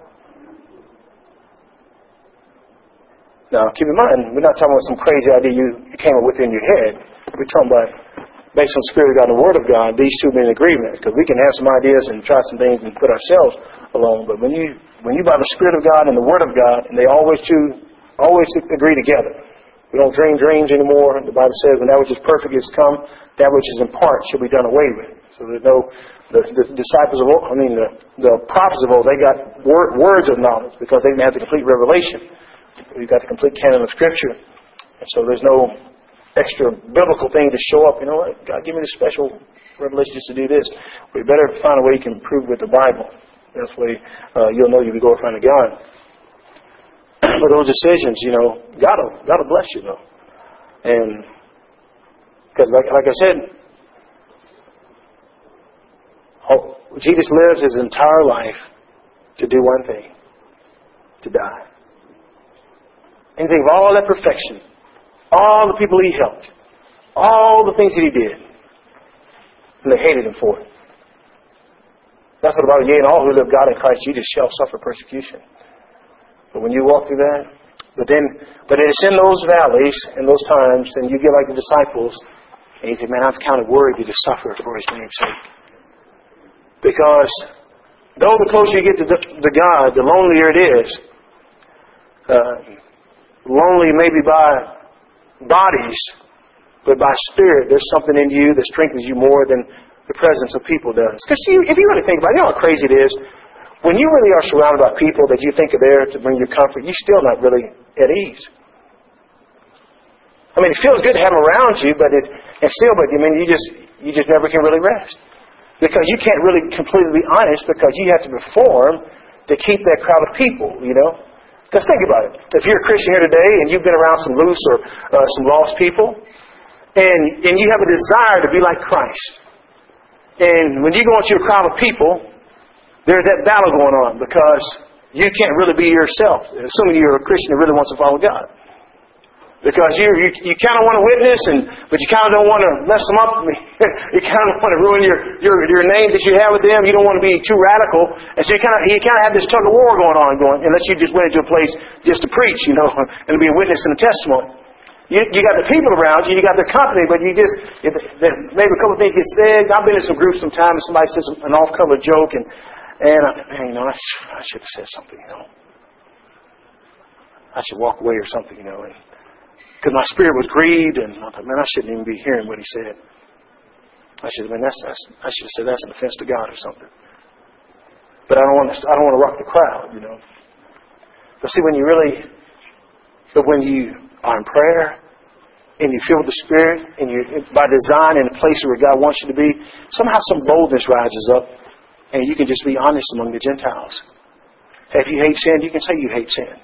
Now, keep in mind, we're not talking about some crazy idea you, you came up with in your head. We're talking about, based on the Spirit of God and the Word of God, these two be in agreement. Because we can have some ideas and try some things and put ourselves alone. But when you when you by the Spirit of God and the Word of God, and they always two always agree together. We don't dream dreams anymore. The Bible says, when that which is perfect is come, that which is in part shall be done away with. So there's no, the, the disciples of old, I mean, the, the prophets of old, they got word, words of knowledge because they didn't have the complete revelation. We've got the complete canon of Scripture. And so there's no extra biblical thing to show up. You know what? God, give me this special revelation just to do this. We better find a way you can prove with the Bible. That's the way uh, you'll know you'll be glorifying to God. But those decisions, you know, God will, God will bless you, though. And because, like, like I said, oh, Jesus lives His entire life to do one thing: to die. And think of all that perfection, all the people He helped, all the things that He did, and they hated Him for it. That's what about it. Yea, and all who live God in Christ Jesus shall suffer persecution. But when you walk through that, but then, but it's in those valleys, in those times, and you get like the disciples, and you say, man, I've counted worthy to suffer for His name's sake. Because though the closer you get to, the, to God, the lonelier it is. Uh, lonely maybe by bodies, but by spirit, there's something in you that strengthens you more than the presence of people does. Because if you really think about it, you know how crazy it is? When you really are surrounded by people that you think are there to bring you comfort, you're still not really at ease. I mean, it feels good to have them around you, but it's, and still, but I mean, you just you just never can really rest. Because you can't really completely be honest because you have to perform to keep that crowd of people, you know. Because think about it. If you're a Christian here today and you've been around some loose or uh, some lost people, and, and you have a desire to be like Christ, and when you go into a crowd of people, there's that battle going on because you can't really be yourself, assuming you're a Christian that really wants to follow God. Because you you, you kind of want to witness, and but you kind of don't want to mess them up. You kind of want to ruin your, your, your name that you have with them. You don't want to be too radical, and so you kind of you kind of have this tug of war going on, going unless you just went into a place just to preach, you know, and to be a witness and a testimony. You, you got the people around you, you got the company, but you just if, maybe a couple of things get said. I've been in some groups sometimes, and somebody says an off-color joke, and and I, man, you know, I, I should have said something, you know. I should walk away or something, you know, and. Because my spirit was grieved, and I thought, man, I shouldn't even be hearing what he said. I should have been. That's, that's, I should have said that's an offense to God or something. But I don't want to. I don't want to rock the crowd, you know. But see, when you really, but when you are in prayer and you feel the Spirit, and you by design in the place where God wants you to be, somehow some boldness rises up, and you can just be honest among the Gentiles. If you hate sin, you can say you hate sin,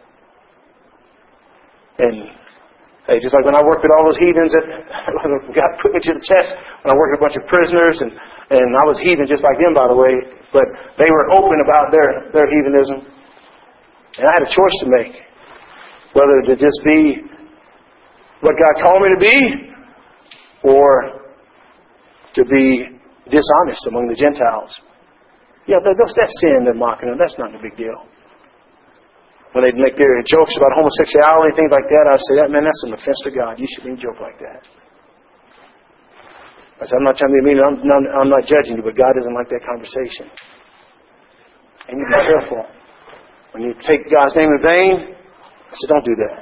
and. Hey, just like when I worked with all those heathens that God put me to the test, when I worked with a bunch of prisoners, and, and I was heathen just like them, by the way, but they were open about their, their heathenism. And I had a choice to make, whether to just be what God called me to be, or to be dishonest among the Gentiles. Yeah, that's, that's sin, they're mocking them. That's not a big deal. When they'd make their jokes about homosexuality and things like that, I'd say, that man, that's an offense to God. You shouldn't even joke like that. I said, I'm not trying to be mean. I'm, I'm, I'm not judging you, but God doesn't like that conversation. And you be careful. When you take God's name in vain, I said, don't do that.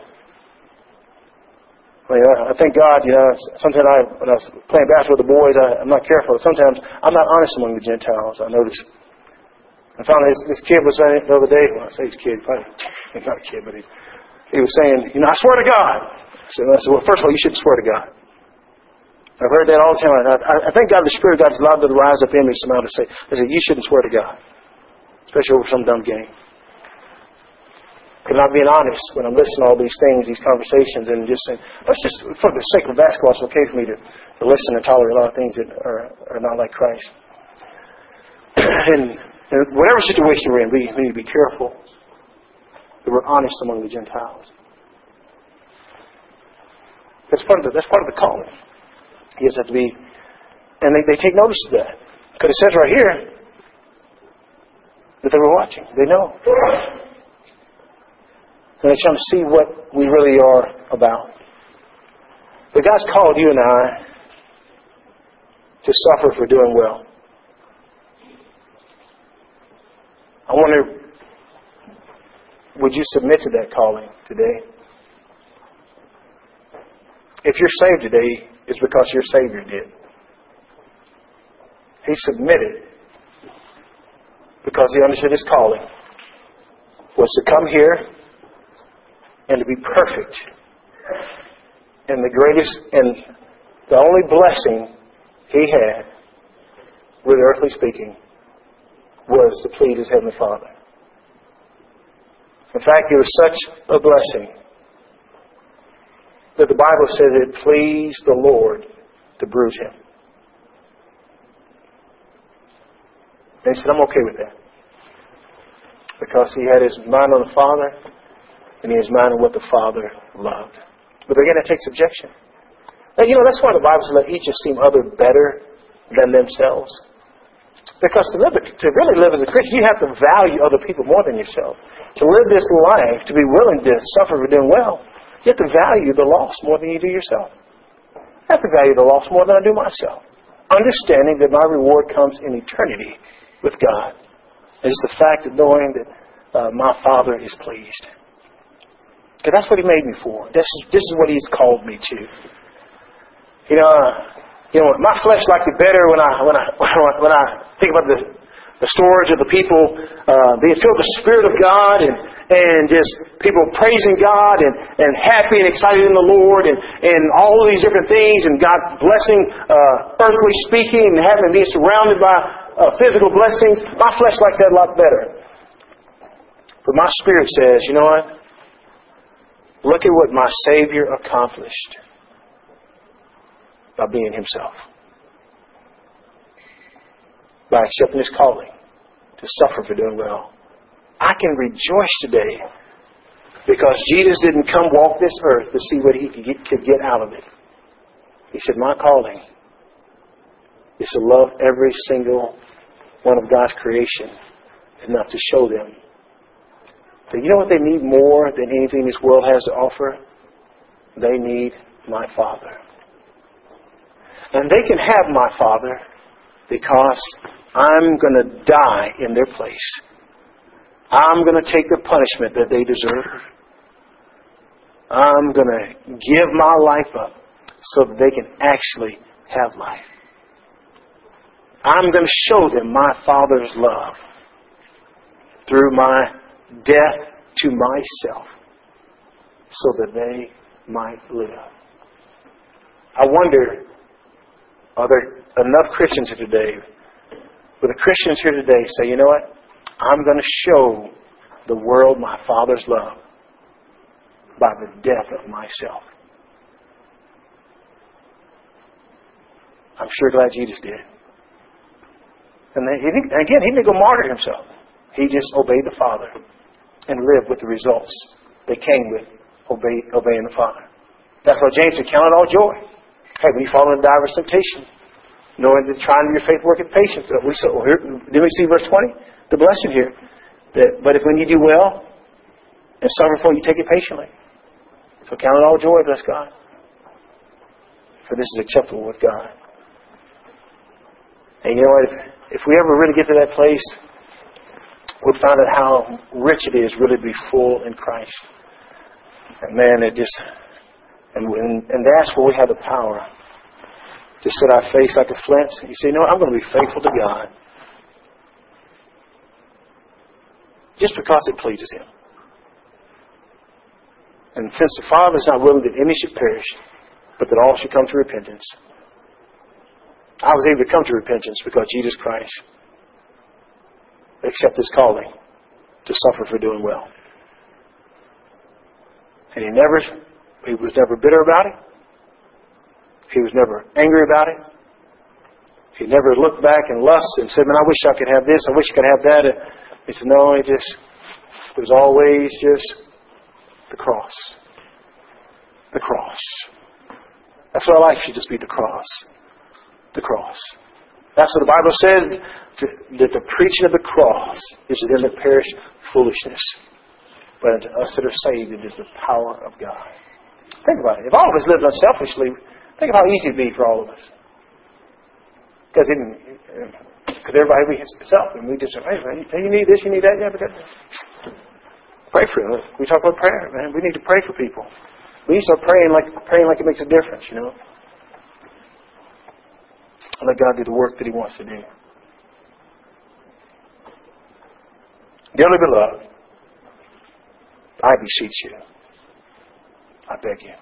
Well, I thank God, you know, sometimes I, when I was playing basketball with the boys, I, I'm not careful. Sometimes I'm not honest among the Gentiles, I notice. I found this, this kid was saying the other day, well, I say he's a kid, probably, he's not a kid, but he, he was saying, you know, I swear to God. So I said, well, first of all, you shouldn't swear to God. I've heard that all the time. I, I, I thank God the Spirit of God has allowed it to rise up in me somehow to say, I said, you shouldn't swear to God, especially over some dumb game. I'm not being honest when I'm listening to all these things, these conversations, and just saying, let's just, for the sake of basketball, it's okay for me to, to listen and tolerate a lot of things that are, are not like Christ. and, and whatever situation we're in, we, we need to be careful that we're honest among the Gentiles. That's part of the, that's part of the calling. You just have to be, and they, they take notice of that. Because it says right here that they were watching. They know. And they're trying to see what we really are about. But God's called you and I to suffer for doing well. I wonder, would you submit to that calling today? If you're saved today, it's because your Savior did. He submitted because he understood his calling was to come here and to be perfect. And the greatest and the only blessing he had, really earthly speaking, was to please his Heavenly Father. In fact, it was such a blessing that the Bible says it pleased the Lord to bruise him. And he said, I'm okay with that. Because he had his mind on the Father, and he has mind on what the Father loved. But again, it takes subjection. Now, you know, that's why the Bible says let each esteem other better than themselves. Because to live, to really live as a Christian, you have to value other people more than yourself. To live this life, to be willing to suffer for doing well, you have to value the loss more than you do yourself. I have to value the loss more than I do myself. Understanding that my reward comes in eternity with God. It's the fact of knowing that uh, my Father is pleased. Because that's what he made me for. This is this is what he's called me to. You know, uh, you know, my flesh likes it better when I when I when I think about the the stories of the people uh, being filled with the Spirit of God and and just people praising God and, and happy and excited in the Lord and, and all of these different things and God blessing uh, earthly speaking and having being surrounded by uh, physical blessings. My flesh likes that a lot better. But my spirit says, you know what? Look at what my Savior accomplished by being himself. By accepting his calling to suffer for doing well. I can rejoice today because Jesus didn't come walk this earth to see what he could get, could get out of it. He said, my calling is to love every single one of God's creation enough to show them that you know what they need more than anything this world has to offer? They need my Father. And they can have my Father because I'm going to die in their place. I'm going to take the punishment that they deserve. I'm going to give my life up so that they can actually have life. I'm going to show them my Father's love through my death to myself so that they might live. I wonder, are there enough Christians here today, will the Christians here today say, you know what? I'm going to show the world my Father's love by the death of myself. I'm sure glad Jesus did. And he, again, he didn't go martyr himself. He just obeyed the Father and lived with the results that came with obey, obeying the Father. That's why James said, count it all joy. Hey, when you fall into diverse temptation, knowing that trying your faith work in patience. We saw, well, here, did we see verse twenty? The blessing here. That, but if when you do well and suffer for, you take it patiently. So count it all joy, bless God. For this is acceptable with God. And you know what? If, if we ever really get to that place, we'll find out how rich it is really to be full in Christ. And man, it just, and, and, and that's where we have the power to set our face like a flint. You say, you know what? I'm going to be faithful to God. Just because it pleases Him. And since the Father is not willing that any should perish, but that all should come to repentance, I was able to come to repentance because Jesus Christ accepted His calling to suffer for doing well. And He never, He was never bitter about it. He was never angry about it. He never looked back and lusted and said, man, I wish I could have this, I wish I could have that. He said, no, it just, it was always just the cross. The cross. That's what life should just be, the cross. The cross. That's what the Bible says, to, that the preaching of the cross is to them that perish foolishness. But unto us that are saved, it is the power of God. Think about it. If all of us lived unselfishly, think of how easy it would be for all of us. Because because everybody we himself, and we just say, hey, man, you need this, you need that, yeah, because pray for them. We talk about prayer, man. We need to pray for people. We need to start praying like praying like it makes a difference, you know. And let God do the work that He wants to do. Dearly beloved, I beseech you. I beg you.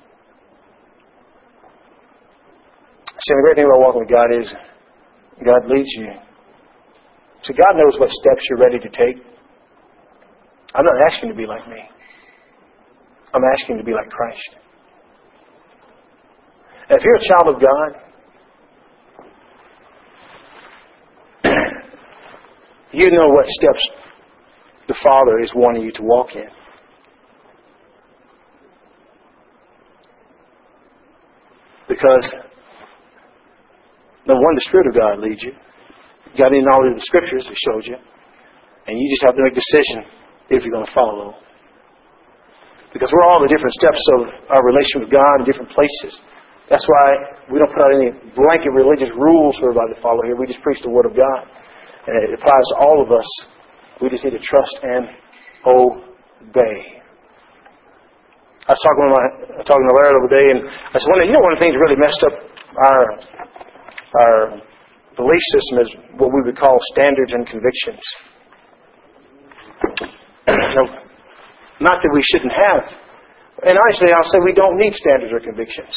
See, the great thing about walking with God is God leads you. So God knows what steps you're ready to take. I'm not asking you to be like me. I'm asking you to be like Christ. And if you're a child of God, you know what steps the Father is wanting you to walk in. Because no one, the Spirit of God leads you. You got any knowledge of the Scriptures that shows you. And you just have to make a decision if you're going to follow. Because we're all in different steps of our relation with God in different places. That's why we don't put out any blanket religious rules for everybody to follow here. We just preach the Word of God. And it applies to all of us. We just need to trust and obey. I was talking to my talking to Larry the other day, and I said, well, you know, one of the things that really messed up our our belief system is what we would call standards and convictions. So, not that we shouldn't have. And honestly, I'll say we don't need standards or convictions.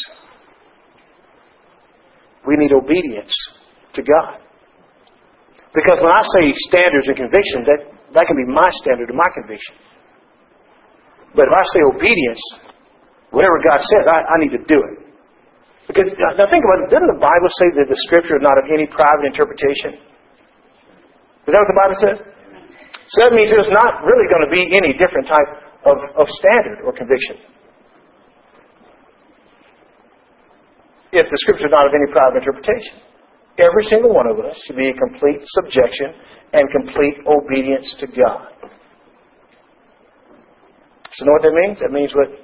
We need obedience to God. Because when I say standards and convictions, that, that can be my standard and my conviction. But if I say obedience, whatever God says, I, I need to do it. Because now think about it. Didn't the Bible say that the Scripture is not of any private interpretation? Is that what the Bible says? So that means there's not really going to be any different type of, of standard or conviction. If the Scripture is not of any private interpretation. Every single one of us should be in complete subjection and complete obedience to God. So know what that means? That means what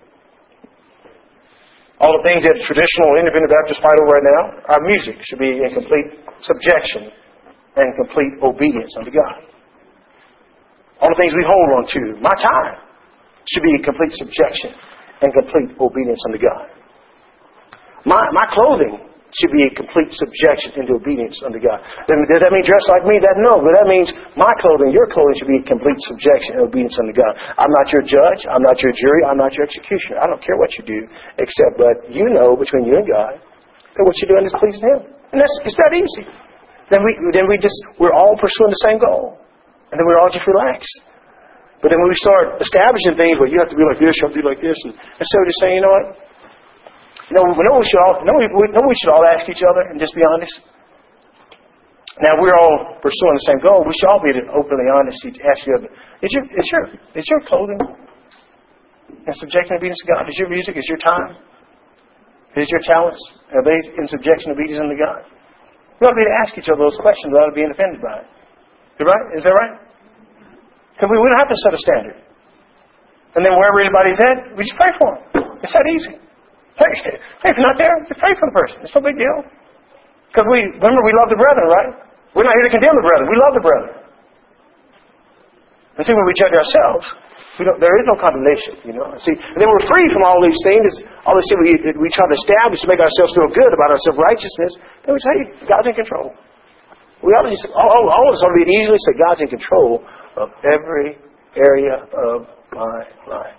all the things that traditional independent Baptists fight over right now, our music should be in complete subjection and complete obedience unto God. All the things we hold on to, my time, should be in complete subjection and complete obedience unto God. My my clothing should be in complete subjection and obedience unto God. Does that mean dress like me? That no, but that means my clothing, your clothing should be in complete subjection and obedience unto God. I'm not your judge. I'm not your jury. I'm not your executioner. I don't care what you do, except that you know between you and God that what you're doing is pleasing Him. And that's it's that easy. Then we then we just we're all pursuing the same goal, and then we're all just relaxed. But then when we start establishing things where you have to be like this, you have to be like this, and instead of just saying, you know what? You know, we know we should all know we, we know we should all ask each other and just be honest. Now we're all pursuing the same goal. We should all be openly honest to ask each other: Is your is your is your clothing in subjection and obedience to God? Is your music? Is your time? Is your talents? Are they in subjection and obedience to God? We ought to be to ask each other those questions without being offended by it. Is that right? Is that right? Because we, we don't have to set a standard. And then wherever anybody's at, we just pray for them. It's that easy. Hey, if you're not there, just pray for the person. It's no big deal. Because we, remember, we love the brethren, right? We're not here to condemn the brethren. We love the brethren. And see, when we judge ourselves, we don't, there is no condemnation, you know. See, and then we're free from all these things, all this thing we, we try to establish to make ourselves feel good about our self-righteousness. Then we say, God's in control. We ought to just, all, all of us ought to be easily say, God's in control of every area of my life.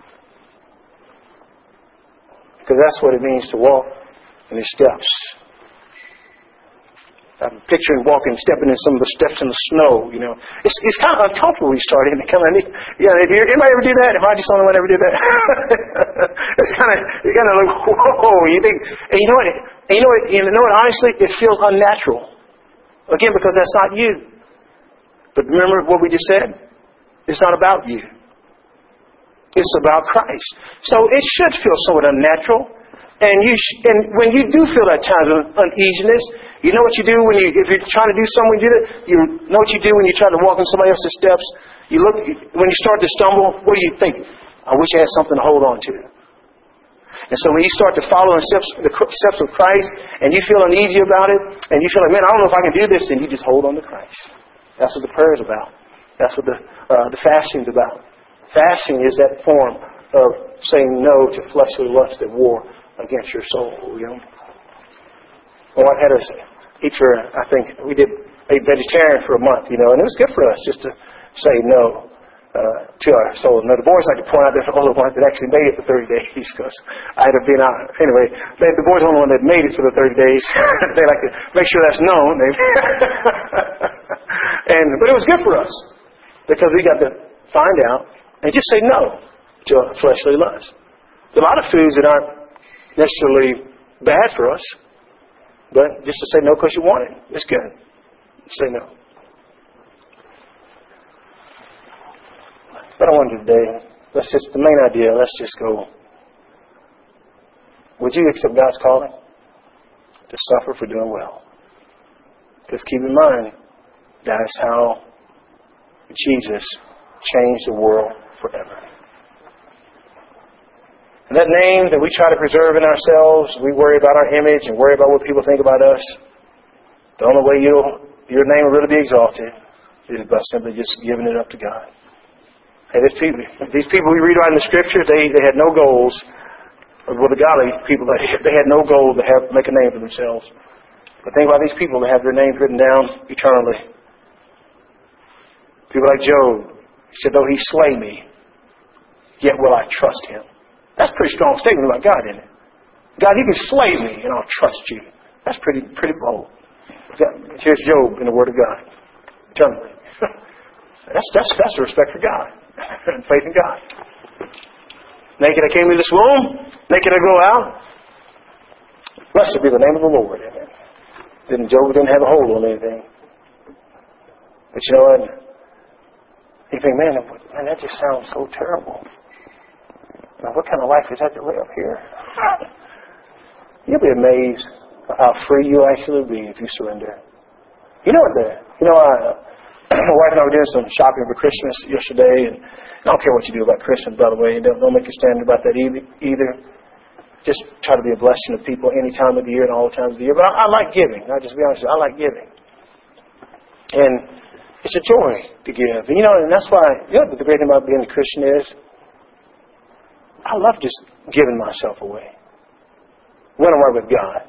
Because that's what it means to walk in His steps. I'm picturing walking, stepping in some of the steps in the snow, you know. It's it's kind of uncomfortable when you start in. Kind of, yeah, anybody ever do that? Am I just the only one ever did that? It's kind of, you kind of like, whoa, you think, and you know what, and you know what, you know what, honestly, it feels unnatural. Again, because that's not you. But remember what we just said? It's not about you. It's about Christ. So it should feel somewhat unnatural. And you, sh- and when you do feel that time of uneasiness, you know what you do when you, if you're trying to do something, you do that. You know what you do when you try to walk in somebody else's steps. You look, when you start to stumble, what do you think? I wish I had something to hold on to. And so when you start to follow in steps, the steps of Christ, and you feel uneasy about it, and you feel like, man, I don't know if I can do this, then you just hold on to Christ. That's what the prayer is about. That's what the uh, the fasting is about. Fasting is that form of saying no to fleshly lust that war against your soul, you know. Well, I had us eat for, I think, we did ate vegetarian for a month, you know, and it was good for us just to say no uh, to our soul. Now, the boys like to point out they're the only ones that actually made it for thirty days, because I had been out. Anyway, they, the boys are the only one that made it for the thirty days. They like to make sure that's known. and But it was good for us, because we got to find out and just say no to fleshly lust. There's a lot of foods that aren't necessarily bad for us, but just to say no because you want it, it's good. Say no. But I wonder today, let's just, the main idea, let's just go. Would you accept God's calling to suffer for doing well? Because keep in mind, that's how Jesus changed the world forever. And that name that we try to preserve in ourselves, we worry about our image and worry about what people think about us. The only way you'll, your name will really be exalted is by simply just giving it up to God. Hey, these people, these people we read about in the Scriptures, they, they had no goals. Well, the godly people, they, they had no goal to have make a name for themselves. But think about these people that have their names written down eternally. People like Job. He said, though He slay me, yet will I trust Him. That's a pretty strong statement about God, isn't it? God, You can slay me, and I'll trust You. That's pretty pretty bold. Here's Job in the Word of God. Eternally. That's, that's, that's the respect for God. And faith in God. Naked I came into this womb. Naked I go out. Blessed be the name of the Lord. Amen. Didn't Job didn't have a hold on anything. But you know what? You think, man, man, that just sounds so terrible. Now, what kind of life is that to live here? You'll be amazed at how free you'll actually be if you surrender. You know what? The, you know, I, my wife and I were doing some shopping for Christmas yesterday, and I don't care what you do about Christmas, by the way. Don't, don't make a standard about that either. Just try to be a blessing to people any time of the year and all times of the year. But I, I like giving. I'll just be honest with you. I like giving. And it's a joy to give. And, you know, and that's why, you know, the great thing about being a Christian is, I love just giving myself away when I'm right with God.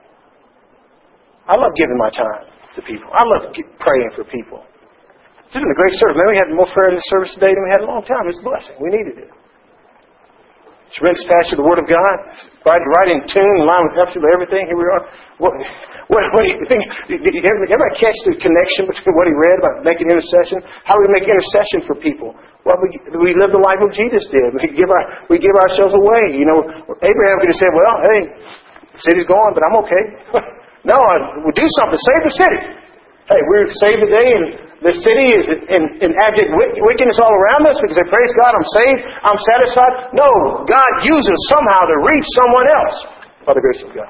I love giving my time to people. I love praying for people. It's been a great service. Man, we had more prayer in the service today than we had in a long time. It's a blessing. We needed it. Tremendous passion of the Word of God, right, right in tune, in line with absolutely everything. Here we are. What, what, what do you think? Did you ever catch the connection between what he read about making intercession? How do we make intercession for people? Well, we, we live the life of Jesus did. We give our, we give ourselves away. You know, Abraham could have said, "Well, hey, the city's gone, but I'm okay." No, we'll do something. Save the city. Hey, we're saved today, and the city is in, in abject wickedness all around us because they praise God, I'm saved, I'm satisfied. No, God uses somehow to reach someone else by the grace of God.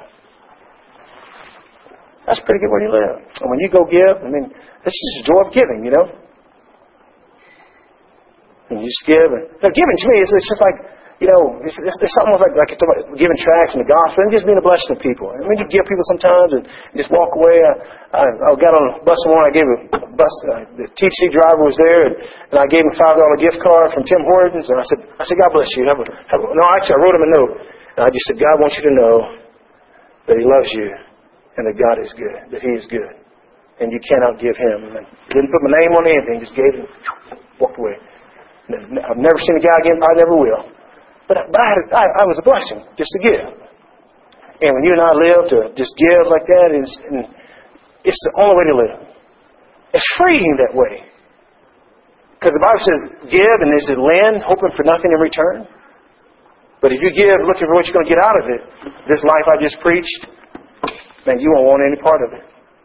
That's a pretty good way to live. And when you go give, I mean, this is the joy of giving, you know. And you just give. And, now, giving to me is it's just like, You know, it's, it's, it's almost like, like it's about giving tracts in the gospel and just being a blessing to people. I mean, you give people sometimes and just walk away. I, I, I got on a bus one. I gave a bus. Uh, the T C driver was there, and, and I gave him a five dollar gift card from Tim Hortons. And I said, I said, God bless you. Have a, have a, no, actually, I wrote him a note, and I just said, God wants you to know that He loves you and that God is good, that He is good, and you cannot give Him. And I didn't put my name on anything. Just gave him, walked away. I've never seen a guy again. I never will. But, but I, had, I, I was a blessing just to give. And when you and I live to just give like that, is, and it's the only way to live. It's freeing that way. Because the Bible says, give and is it lend, hoping for nothing in return. But if you give looking for what you're going to get out of it, this life I just preached, man, you won't want any part of it.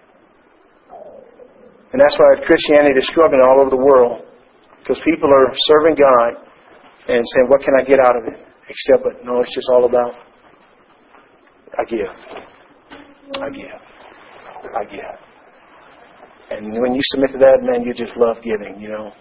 And that's why Christianity is struggling all over the world. Because people are serving God and saying, what can I get out of it? Except, but no, it's just all about, I give. I give. I give. And when you submit to that, man, you just love giving, you know.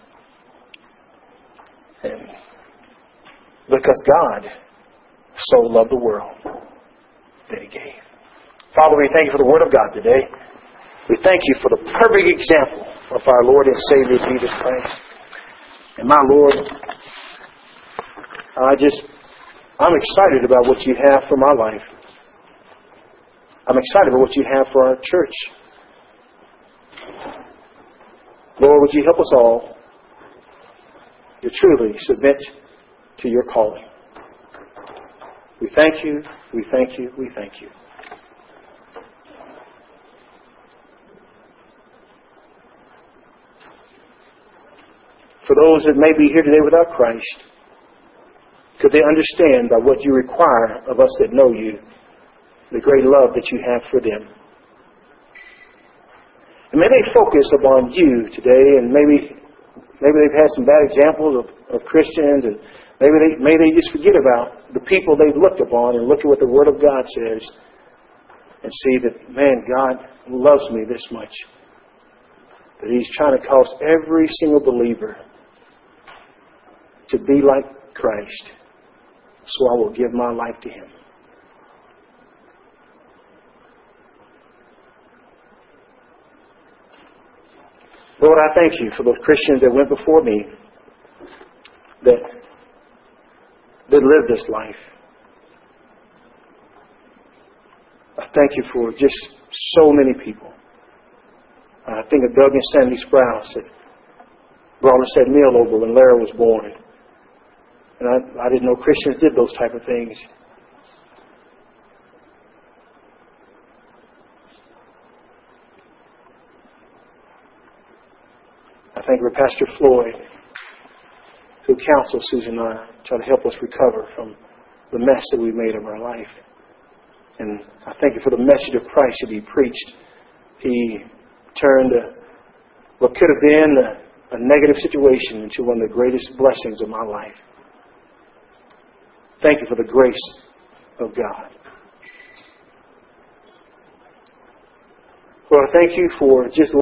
And because God so loved the world that He gave. Father, we thank You for the Word of God today. We thank You for the perfect example of our Lord and Savior, Jesus Christ. And my Lord, I just, I'm excited about what You have for my life. I'm excited about what You have for our church. Lord, would You help us all to truly submit to Your calling. We thank You, we thank You, we thank You. For those that may be here today without Christ, could they understand by what You require of us that know You, the great love that You have for them. And may they focus upon You today, and maybe maybe they've had some bad examples of, of Christians, and maybe they, may they just forget about the people they've looked upon and look at what the Word of God says and see that, man, God loves me this much. That He's trying to cause every single believer to be like Christ. So I will give my life to Him. Lord, I thank You for those Christians that went before me, that, that lived this life. I thank You for just so many people. I think of Doug and Sandy Sprouse that brought us that meal over when Lara was born. And I, I didn't know Christians did those type of things. I thank for Pastor Floyd, who counsels Susan and I, try to help us recover from the mess that we made of our life. And I thank You for the message of Christ that he preached. He turned a, what could have been a, a negative situation into one of the greatest blessings of my life. Thank You for the grace of God. Lord, I thank You for just